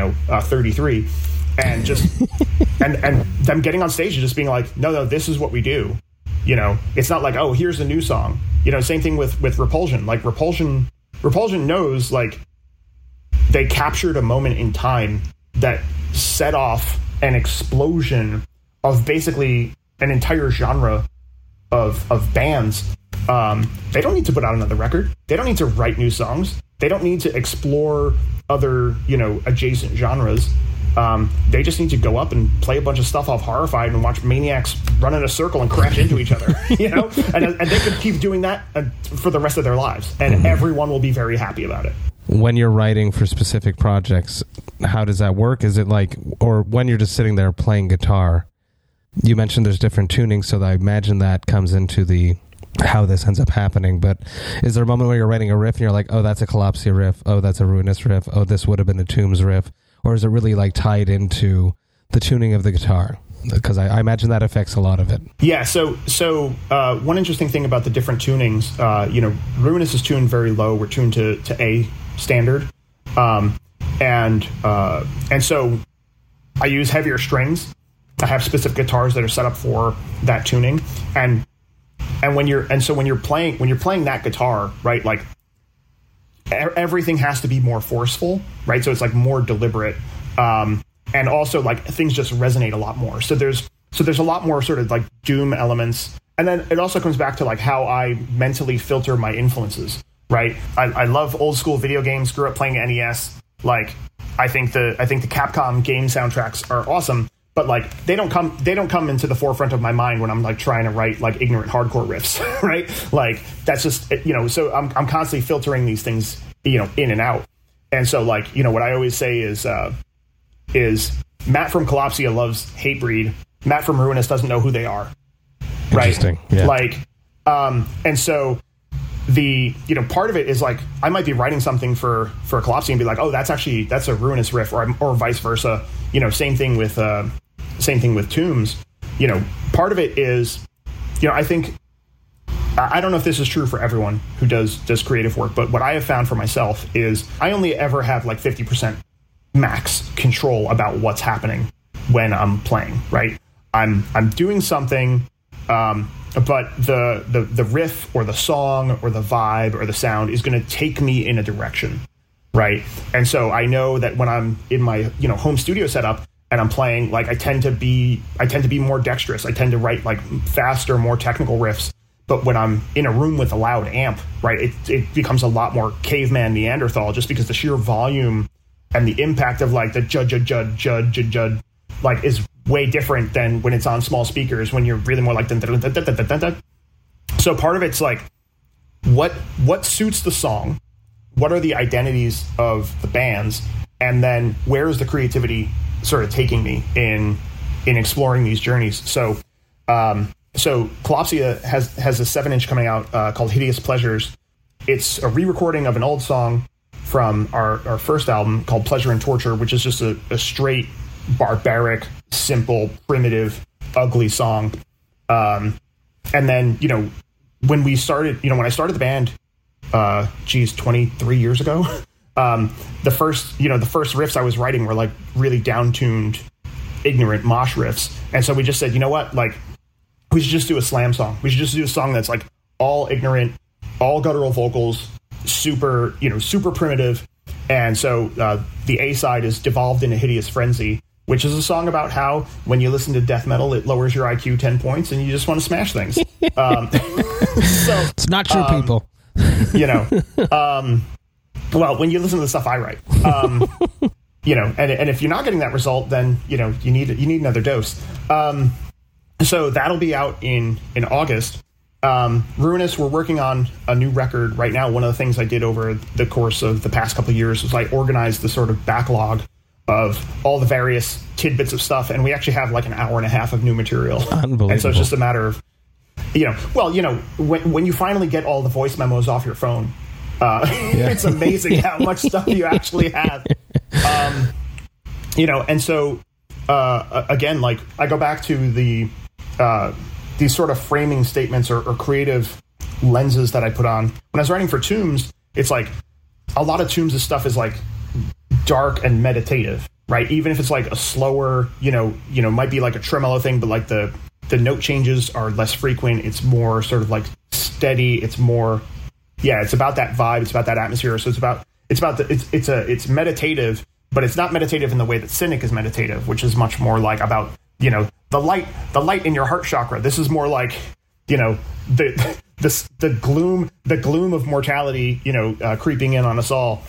Speaker 2: 33 and just, and them getting on stage and just being like, no, this is what we do. It's not like, oh, here's a new song. Same thing with Repulsion. Like Repulsion knows, like, they captured a moment in time that set off an explosion of basically an entire genre of bands. They don't need to put out another record. They don't need to write new songs. They don't need to explore other, adjacent genres. They just need to go up and play a bunch of stuff off Horrified and watch maniacs run in a circle and crash into each other, and they could keep doing that for the rest of their lives, and everyone will be very happy about it.
Speaker 3: When you're writing for specific projects, how does that work? Is it like, or when you're just sitting there playing guitar, you mentioned there's different tunings, so I imagine that comes into how this ends up happening. But is there a moment where you're writing a riff and you're like, oh, that's a Collapsia riff, oh, that's a Ruinous riff, oh, this would have been a Tombs riff? Or is it really like tied into the tuning of the guitar? Because I imagine that affects a lot of it.
Speaker 2: Yeah, so one interesting thing about the different tunings, Ruinous is tuned very low. We're tuned to A standard. And so I use heavier strings. I have specific guitars that are set up for that tuning. And when you're playing that guitar, right, like everything has to be more forceful, right? So it's like more deliberate. And also like things just resonate a lot more. So there's a lot more sort of like doom elements. And then it also comes back to like how I mentally filter my influences, right? I love old school video games, grew up playing NES. Like I think the Capcom game soundtracks are awesome, but like they don't come into the forefront of my mind when I'm like trying to write like ignorant hardcore riffs, right? Like that's just, you know, so I'm constantly filtering these things, you know, in and out. And so like, you know, what I always say is Matt from Collapsia loves Hatebreed. Matt from Ruinous doesn't know who they are. Right.
Speaker 6: Interesting. Yeah.
Speaker 2: Like, and so the, you know, part of it is like, I might be writing something for Collapsia and be like, oh, that's a Ruinous riff, or vice versa. You know, same thing with Tombs. You know, part of it is, you know, I think, I don't know if this is true for everyone who does creative work, but what I have found for myself is I only ever have like 50% max control about what's happening when I'm playing, right? I'm doing something, but the riff or the song or the vibe or the sound is going to take me in a direction, right? And so I know that when I'm in my, you know, home studio setup and I'm playing, like I tend to be more dexterous. I tend to write like faster, more technical riffs. But when I'm in a room with a loud amp, right, it becomes a lot more caveman Neanderthal, just because the sheer volume and the impact of like the jud, like is way different than when it's on small speakers, when you're really more like dun, dun, dun, dun, dun, dun, dun. So part of it's like what suits the song, what are the identities of the bands, and then where is the creativity sort of taking me in exploring these journeys. So Collapsia has a 7-inch coming out called Hideous Pleasures. It's a re-recording of an old song from our first album called Pleasure and Torture, which is just a straight, barbaric, simple, primitive, ugly song. And then, you know, when I started the band, 23 years ago, the first riffs I was writing were like really down-tuned, ignorant mosh riffs. And so we just said, you know what, like, we should just do a slam song. We should just do a song that's like all ignorant, all guttural vocals, super primitive. And so the A side is Devolved in a Hideous Frenzy, which is a song about how when you listen to death metal, it lowers your IQ 10 points and you just want to smash things. So
Speaker 6: it's not true, people.
Speaker 2: You know, well, when you listen to the stuff I write, you know, and if you're not getting that result, then, you know, you need another dose. So that'll be out in August. Ruinous, we're working on a new record right now. One of the things I did over the course of the past couple of years was I organized the sort of backlog of all the various tidbits of stuff, and we actually have like an hour and a half of new material.
Speaker 6: Unbelievable.
Speaker 2: And so it's just a matter of, you know, well, you know, when you finally get all the voice memos off your phone, it's amazing how much stuff you actually have. You know, and so again, like I go back to these sort of framing statements or creative lenses that I put on. When I was writing for Tombs, it's like a lot of Tombs' stuff is like dark and meditative, right? Even if it's like a slower, you know, might be like a tremolo thing, but like the note changes are less frequent. It's more sort of like steady. It's more, it's about that vibe. It's about that atmosphere. So it's meditative, but it's not meditative in the way that Cynic is meditative, which is much more like about, you know, the light in your heart chakra. This is more like, you know, the gloom of mortality, you know, creeping in on us all.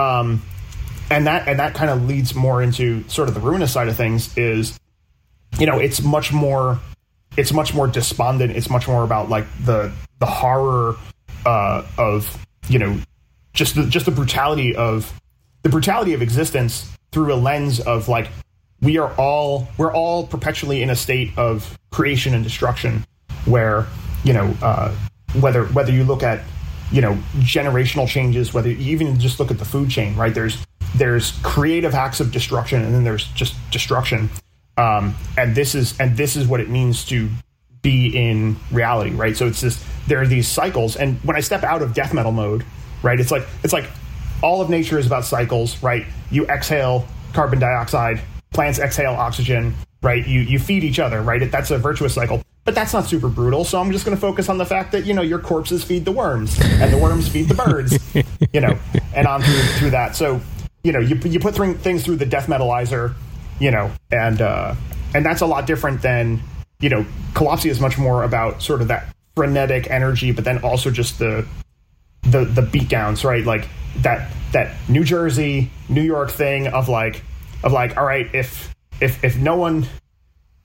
Speaker 2: And that kind of leads more into sort of the Ruinous side of things is, you know, it's much more despondent. It's much more about like the horror of, you know, just the brutality of existence through a lens of like, we're all perpetually in a state of creation and destruction, where, you know, whether you look at, you know, generational changes, whether you even just look at the food chain, right? There's creative acts of destruction, and then there's just destruction. And this is what it means to be in reality, right? So there are these cycles, and when I step out of death metal mode, right, it's like all of nature is about cycles, right? You exhale carbon dioxide, plants exhale oxygen, right? You feed each other, right? That's a virtuous cycle, but that's not super brutal. So I'm just going to focus on the fact that, you know, your corpses feed the worms, and the worms feed the birds, you know, and on through that. So, you know, you put things through the death metalizer, you know, and that's a lot different than, you know, Collapsia is much more about sort of that frenetic energy, but then also just the beatdowns, right? Like that New Jersey, New York thing of like, all right, if no one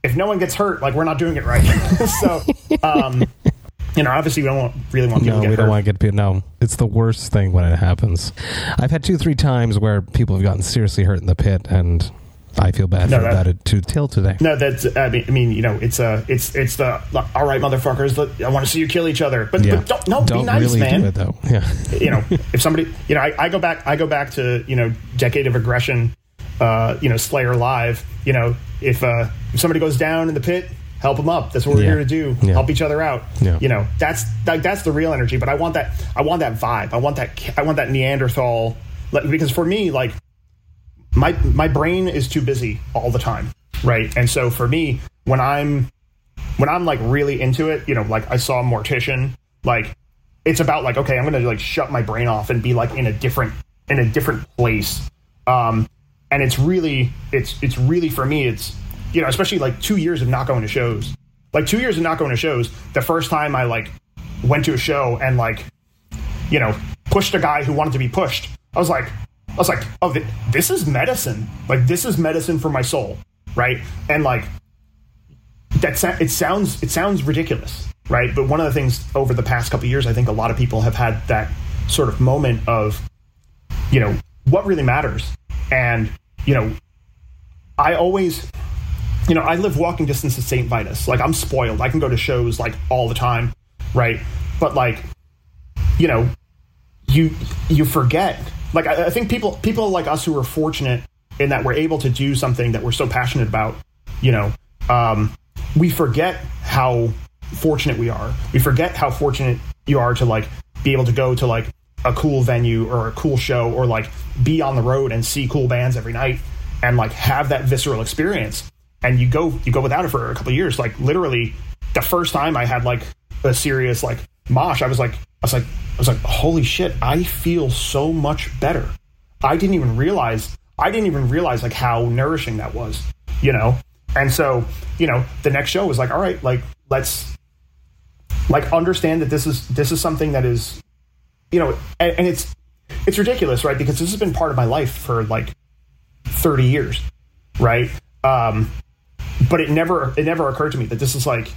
Speaker 2: if no one gets hurt, like we're not doing it right. So, obviously we don't really want people to get hurt.
Speaker 6: No, we don't want to get people. No, it's the worst thing when it happens. I've had 2-3 times where people have gotten seriously hurt in the pit, and I feel bad about it till today.
Speaker 2: No, that's it's the all right, motherfuckers. I want to see you kill each other, but don't be nice,
Speaker 6: really
Speaker 2: man.
Speaker 6: do it, though. Yeah,
Speaker 2: if somebody, I go back to Decade of Aggression, Slayer Live. If somebody goes down in the pit, help them up. That's what we're here to do.
Speaker 6: Yeah.
Speaker 2: Help each other out.
Speaker 6: Yeah.
Speaker 2: That's the real energy. But I want that vibe. I want that Neanderthal. Because for me, like my brain is too busy all the time, right? And so for me, when I'm like really into it, like I saw Mortician, like it's about like, okay, I'm gonna like shut my brain off and be like in a different place. And it's really for me, it's especially like 2 years of not going to shows. Like 2 years of not going to shows. The first time I like went to a show and like pushed a guy who wanted to be pushed, I was like, oh, this is medicine. Like this is medicine for my soul, right? And like it sounds ridiculous, right? But one of the things over the past couple of years, I think a lot of people have had that sort of moment of what really matters. And I always I live walking distance to St. Vitus. Like I'm spoiled. I can go to shows like all the time, right? But like you forget. Like I think people like us who are fortunate in that we're able to do something that we're so passionate about, we forget how fortunate we are. We forget how fortunate you are to like be able to go to like a cool venue or a cool show or like be on the road and see cool bands every night and like have that visceral experience. And you go without it for a couple of years. Like literally the first time I had like a serious like mosh, I was like, holy shit, I feel so much better. I didn't even realize like how nourishing that was, And so, the next show was like, all right, like let's like understand that this is something that is, and it's ridiculous, right? Because this has been part of my life for like 30 years, right? But it never occurred to me that this is like,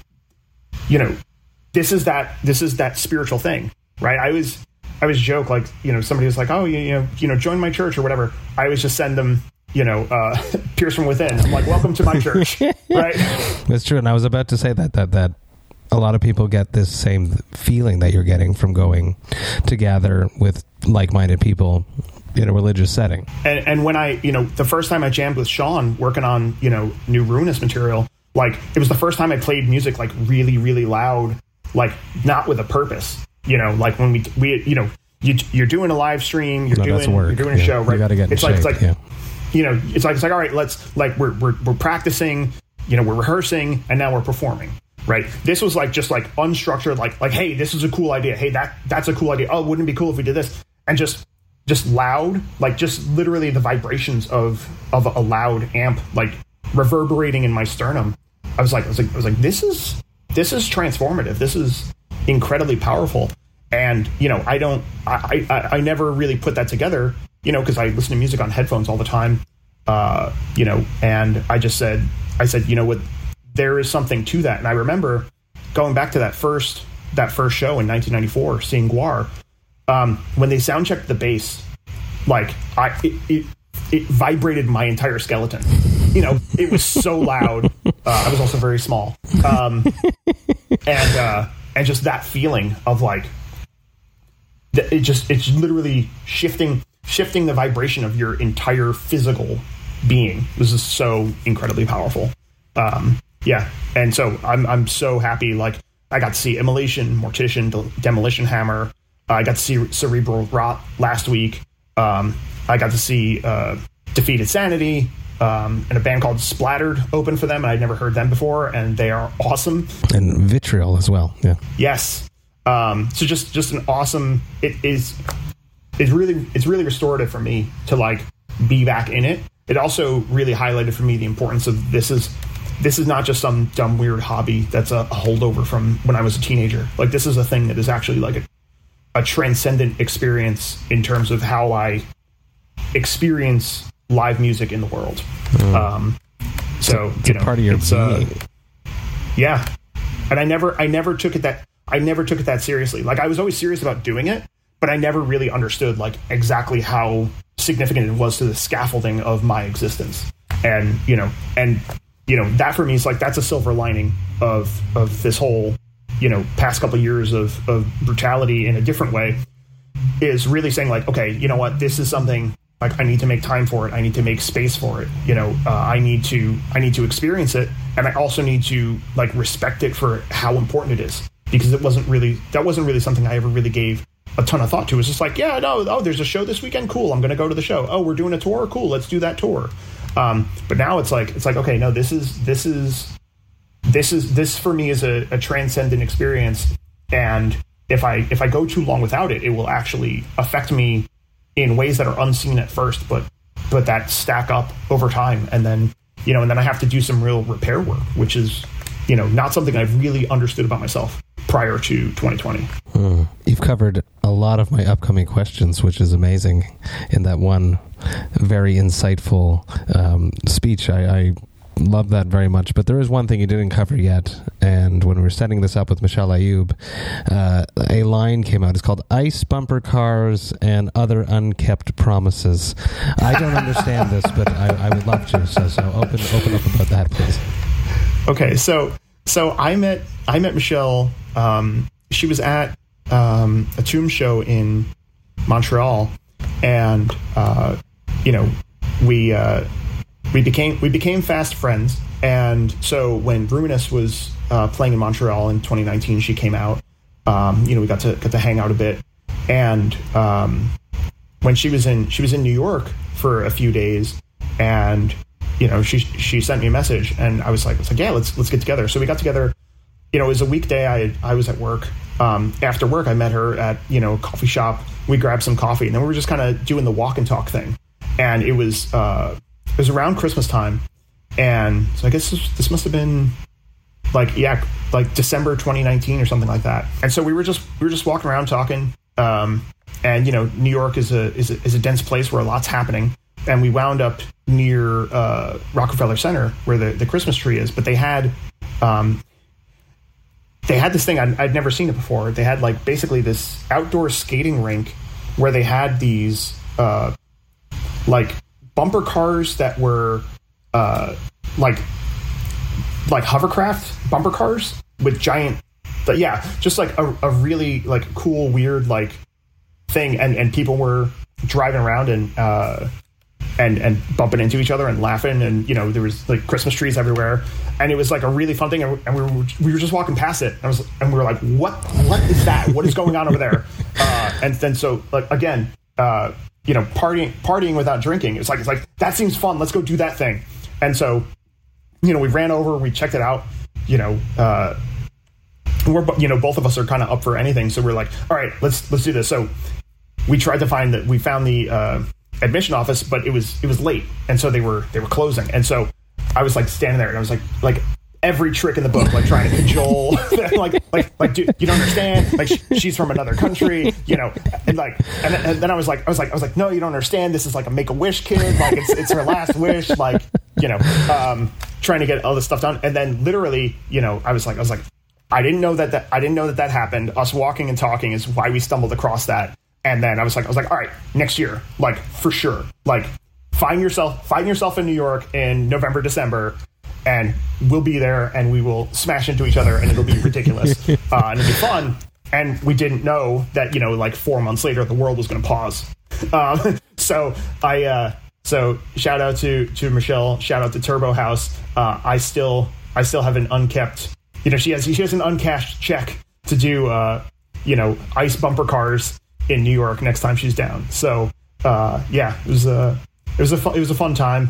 Speaker 2: this is that spiritual thing, right? I always joke like, somebody was like, oh, join my church or whatever. I always just send them, Pierce from Within. I'm like, welcome to my church, right?
Speaker 6: That's true. And I was about to say that a lot of people get this same feeling that you're getting from going to gather with like-minded people in a religious setting.
Speaker 2: And when I, the first time I jammed with Sean working on, new Ruinous material, like it was the first time I played music like really, really loud, like not with a purpose, like when we you're doing a live stream, you're doing a show, right?
Speaker 6: You gotta get
Speaker 2: it's like it's like all right, let's like we're practicing, we're rehearsing, and now we're performing. Right. This was like just like unstructured, like, hey, this is a cool idea. Hey, that's a cool idea. Oh, wouldn't it be cool if we did this? And just loud, like just literally the vibrations of a loud amp, like reverberating in my sternum. I was like, this is transformative. This is incredibly powerful. And, I never really put that together, because I listen to music on headphones all the time, and I said, what, there is something to that. And I remember going back to that first show in 1994, seeing Gwar, when they sound checked the bass, like it vibrated my entire skeleton. It was so loud. I was also very small. And just that feeling of like, it's literally shifting the vibration of your entire physical being. This is so incredibly powerful. Yeah, and so I'm so happy. Like I got to see Immolation, Mortician, Demolition Hammer. I got to see Cerebral Rot last week. I got to see Defeated Sanity and a band called Splattered open for them, and I'd never heard them before, and they are awesome.
Speaker 6: And Vitriol as well. Yeah.
Speaker 2: Yes. So just an awesome. It's really restorative for me to like be back in it. It also really highlighted for me the importance of this is not just some dumb, weird hobby that's a holdover from when I was a teenager. Like, this is a thing that is actually like a transcendent experience in terms of how I experience live music in the world. So
Speaker 6: it's a part of your being.
Speaker 2: Yeah, and I never took it that seriously. Like, I was always serious about doing it, but I never really understood like exactly how significant it was to the scaffolding of my existence. And that for me is like, that's a silver lining of this whole, past couple of years of brutality in a different way, is really saying like, okay, you know what, this is something like I need to make time for it. I need to make space for it. I need to experience it. And I also need to like respect it for how important it is, because that wasn't really something I ever really gave a ton of thought to. It was just like, there's a show this weekend. Cool. I'm going to go to the show. Oh, we're doing a tour. Cool. Let's do that tour. But now it's like, okay, no, this for me is a transcendent experience. And if I go too long without it, it will actually affect me in ways that are unseen at first, but that stack up over time. And then, and then I have to do some real repair work, which is, not something I've really understood about myself prior to 2020.
Speaker 6: You've covered a lot of my upcoming questions, which is amazing in that one very insightful speech. I love that very much. But there is one thing you didn't cover yet. And when we were setting this up with Michelle Ayoub, a line came out. It's called Ice Bumper Cars and Other Unkept Promises. I don't understand this, but I would love to. So open up about that, please.
Speaker 2: Okay, so I met Michelle. She was at a Tomb show in Montreal, and we became fast friends. And so when Ruinous was playing in Montreal in 2019, she came out. We got to hang out a bit. And when she was in New York for a few days, and she sent me a message, and I was like, yeah, let's get together. So we got together. It was a weekday. I was at work. After work, I met her at a coffee shop. We grabbed some coffee, and then we were just kind of doing the walk and talk thing. And it was around Christmas time, and so I guess this must have been like December 2019 or something like that. And so we were just walking around talking. And New York is a dense place where a lot's happening. And we wound up near Rockefeller Center, where the Christmas tree is. But they had this thing, I'd never seen it before. They had like basically this outdoor skating rink where they had these like bumper cars that were like hovercraft bumper cars with giant, but yeah, just like a really like cool, weird like thing. And people were driving around and bumping into each other and laughing, and there was like Christmas trees everywhere, and it was like a really fun thing. And we were just walking past it, and we were like, what is that? What is going on over there? And then so like again, partying without drinking. It's like that seems fun. Let's go do that thing. And so we ran over, we checked it out. We're both of us are kind of up for anything, so we're like, all right, let's do this. So we tried to find that. We found the admission office, but it was late, and so they were closing. And so I was like standing there, and I was like every trick in the book, like trying to cajole, like dude, you don't understand, like she's from another country, and then I was like, no, you don't understand, this is like a Make-A-Wish kid, like it's her last wish, like trying to get all this stuff done. And then literally, I was like I didn't know that happened. Us walking and talking is why we stumbled across that. And then I was like, all right, next year, like for sure, like find yourself in New York in November, December, and we'll be there, and we will smash into each other, and it'll be ridiculous, and it'll be fun. And we didn't know that, like 4 months later, the world was going to pause. So shout out to Michelle, shout out to Turbo House. I still have an unkept, she has an uncashed check to do, ice bumper cars in New York next time she's down. So yeah, it was a fun time.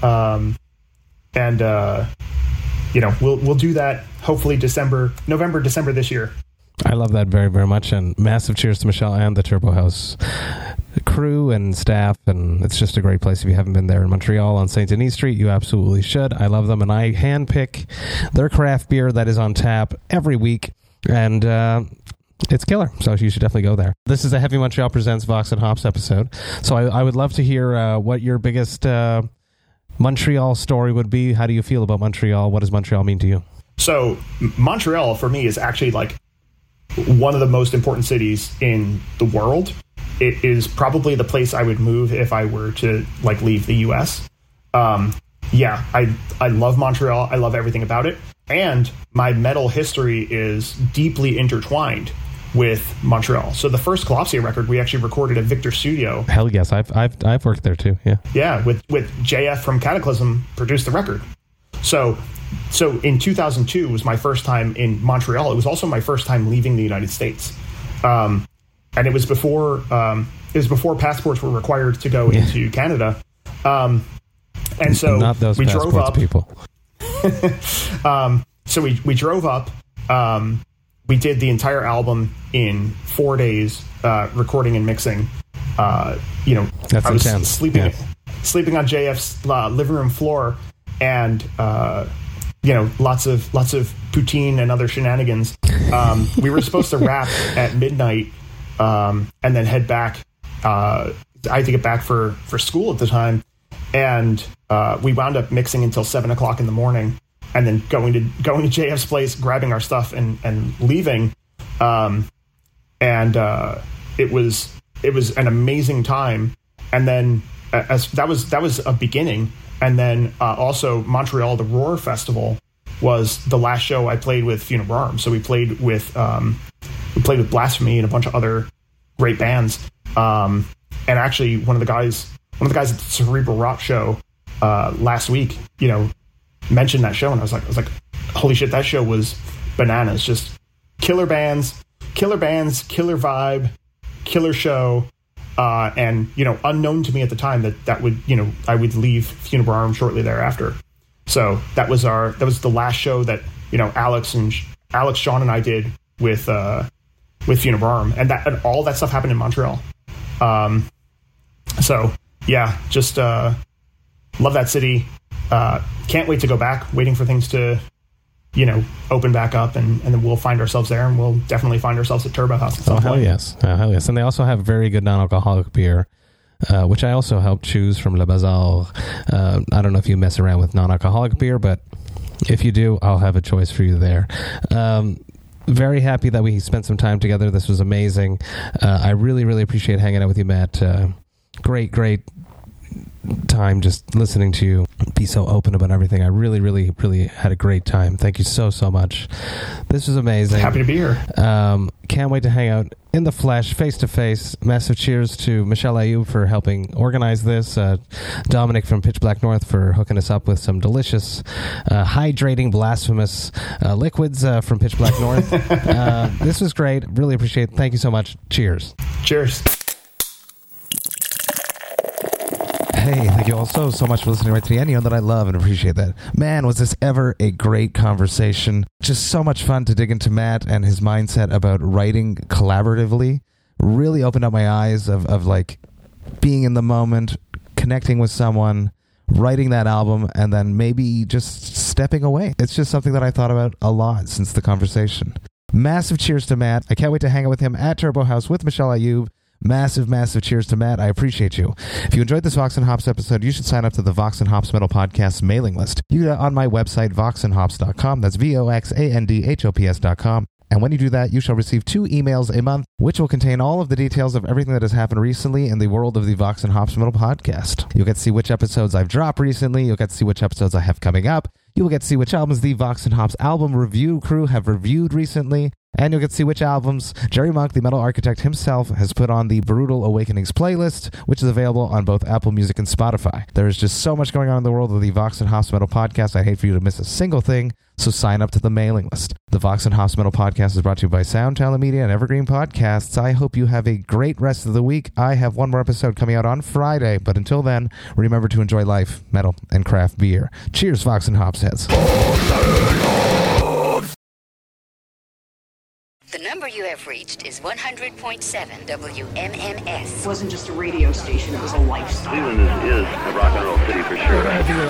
Speaker 2: And we'll do that hopefully November, December this year.
Speaker 6: I love that very, very much, and massive cheers to Michelle and the Turbo House crew and staff, and it's just a great place. If you haven't been there in Montreal on St. Denis Street, you absolutely should. I love them, and I handpick their craft beer that is on tap every week, and it's killer, so you should definitely go there. This is a Heavy Montreal Presents Vox and Hops episode, so I would love to hear what your biggest Montreal story would be. How do you feel about Montreal? What does Montreal mean to you?
Speaker 2: So Montreal for me is actually like one of the most important cities in the world. It is probably the place I would move if I were to like leave the US. I love Montreal. I love everything about it. And my metal history is deeply intertwined with Montreal. So the first Collapsia record we actually recorded at Victor Studio.
Speaker 6: Hell yes, I've worked there too. Yeah.
Speaker 2: Yeah, with JF from Cataclysm produced the record. So in 2002 was my first time in Montreal. It was also my first time leaving the United States. And it was before passports were required to go into Canada. And so
Speaker 6: not those
Speaker 2: we drove up.
Speaker 6: People.
Speaker 2: So we drove up. We did the entire album in 4 days, recording and mixing.
Speaker 6: That's
Speaker 2: I was
Speaker 6: intense.
Speaker 2: sleeping on JF's living room floor, and lots of poutine and other shenanigans. We were supposed to wrap at midnight, and then head back. I had to get back for school at the time, and we wound up mixing until 7 o'clock in the morning. And then going to JF's place, grabbing our stuff and leaving, it was an amazing time. And then that was a beginning. And then also Montreal, the Roar Festival was the last show I played with Funeral Arms. So we played with Blasphemy and a bunch of other great bands. And actually, one of the guys at the Cerebral Rot show last week, mentioned that show, and I was like, holy shit, that show was bananas. Just killer bands, killer vibe, killer show. And unknown to me at the time that would, I would leave Funeral Arms shortly thereafter. So that was the last show that, Alex, Sean and I did with Funeral Arms, and all that stuff happened in Montreal. So yeah, just, love that city. Can't wait to go back, waiting for things to, open back up, and then we'll find ourselves there, and we'll definitely find ourselves at Turbo House at some point.
Speaker 6: Hell yes. Hell yes. And they also have very good non-alcoholic beer, which I also helped choose from Le Bazar. I don't know if you mess around with non-alcoholic beer, but if you do, I'll have a choice for you there. Very happy that we spent some time together. This was amazing. I really, really appreciate hanging out with you, Matt. Great time just listening to you be so open about everything. I really, really, really had a great time. Thank you so much. This was amazing.
Speaker 2: Happy to be here.
Speaker 6: Can't wait to hang out in the flesh, face to face. Massive cheers to Michelle Ayoub for helping organize this. Dominic from Pitch Black North for hooking us up with some delicious, hydrating, blasphemous liquids from Pitch Black North. This was great. Really appreciate it. Thank you so much. Cheers.
Speaker 2: Cheers.
Speaker 3: Hey, thank you all so much for listening right to the end. You know that I love and appreciate that. Man, was this ever a great conversation. Just so much fun to dig into Matt and his mindset about writing collaboratively. Really opened up my eyes of like being in the moment, connecting with someone, writing that album, and then maybe just stepping away. It's just something that I thought about a lot since the conversation. Massive cheers to Matt. I can't wait to hang out with him at Turbo House with Michelle Ayoub. Massive cheers to Matt. I appreciate you. If you enjoyed this Vox and Hops episode, you should sign up to the Vox and Hops Metal Podcast mailing list. You get it on my website, voxandhops.com. That's VOXANDHOPS.com. And when you do that, you shall receive 2 emails a month, which will contain all of the details of everything that has happened recently in the world of the Vox and Hops Metal Podcast. You'll get to see which episodes I've dropped recently. You'll get to see which episodes I have coming up. You will get to see which albums the Vox and Hops album review crew have reviewed recently. And you'll get to see which albums Jerry Monk, the metal architect himself, has put on the Brutal Awakenings playlist, which is available on both Apple Music and Spotify. There is just so much going on in the world of the Vox and Hops Metal Podcast. I'd hate for you to miss a single thing, so sign up to the mailing list. The Vox and Hops Metal Podcast is brought to you by Sound Talent Media and Evergreen Podcasts. I hope you have a great rest of the week. I have one more episode coming out on Friday, but until then, remember to enjoy life, metal, and craft beer. Cheers, Vox and Hops heads.
Speaker 7: The number you have reached is 100.7 WMMS.
Speaker 8: It wasn't just a radio station, it was a lifestyle.
Speaker 4: Cleveland is a rock and roll city for sure.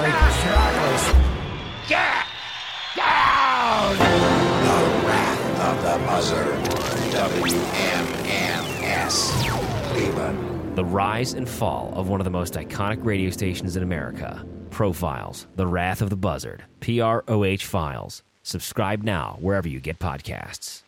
Speaker 9: Get down! The Wrath of the Buzzard. WMMS. Cleveland.
Speaker 10: The rise and fall of one of the most iconic radio stations in America. Profiles, The Wrath of the Buzzard, PROH Files. Subscribe now wherever you get podcasts.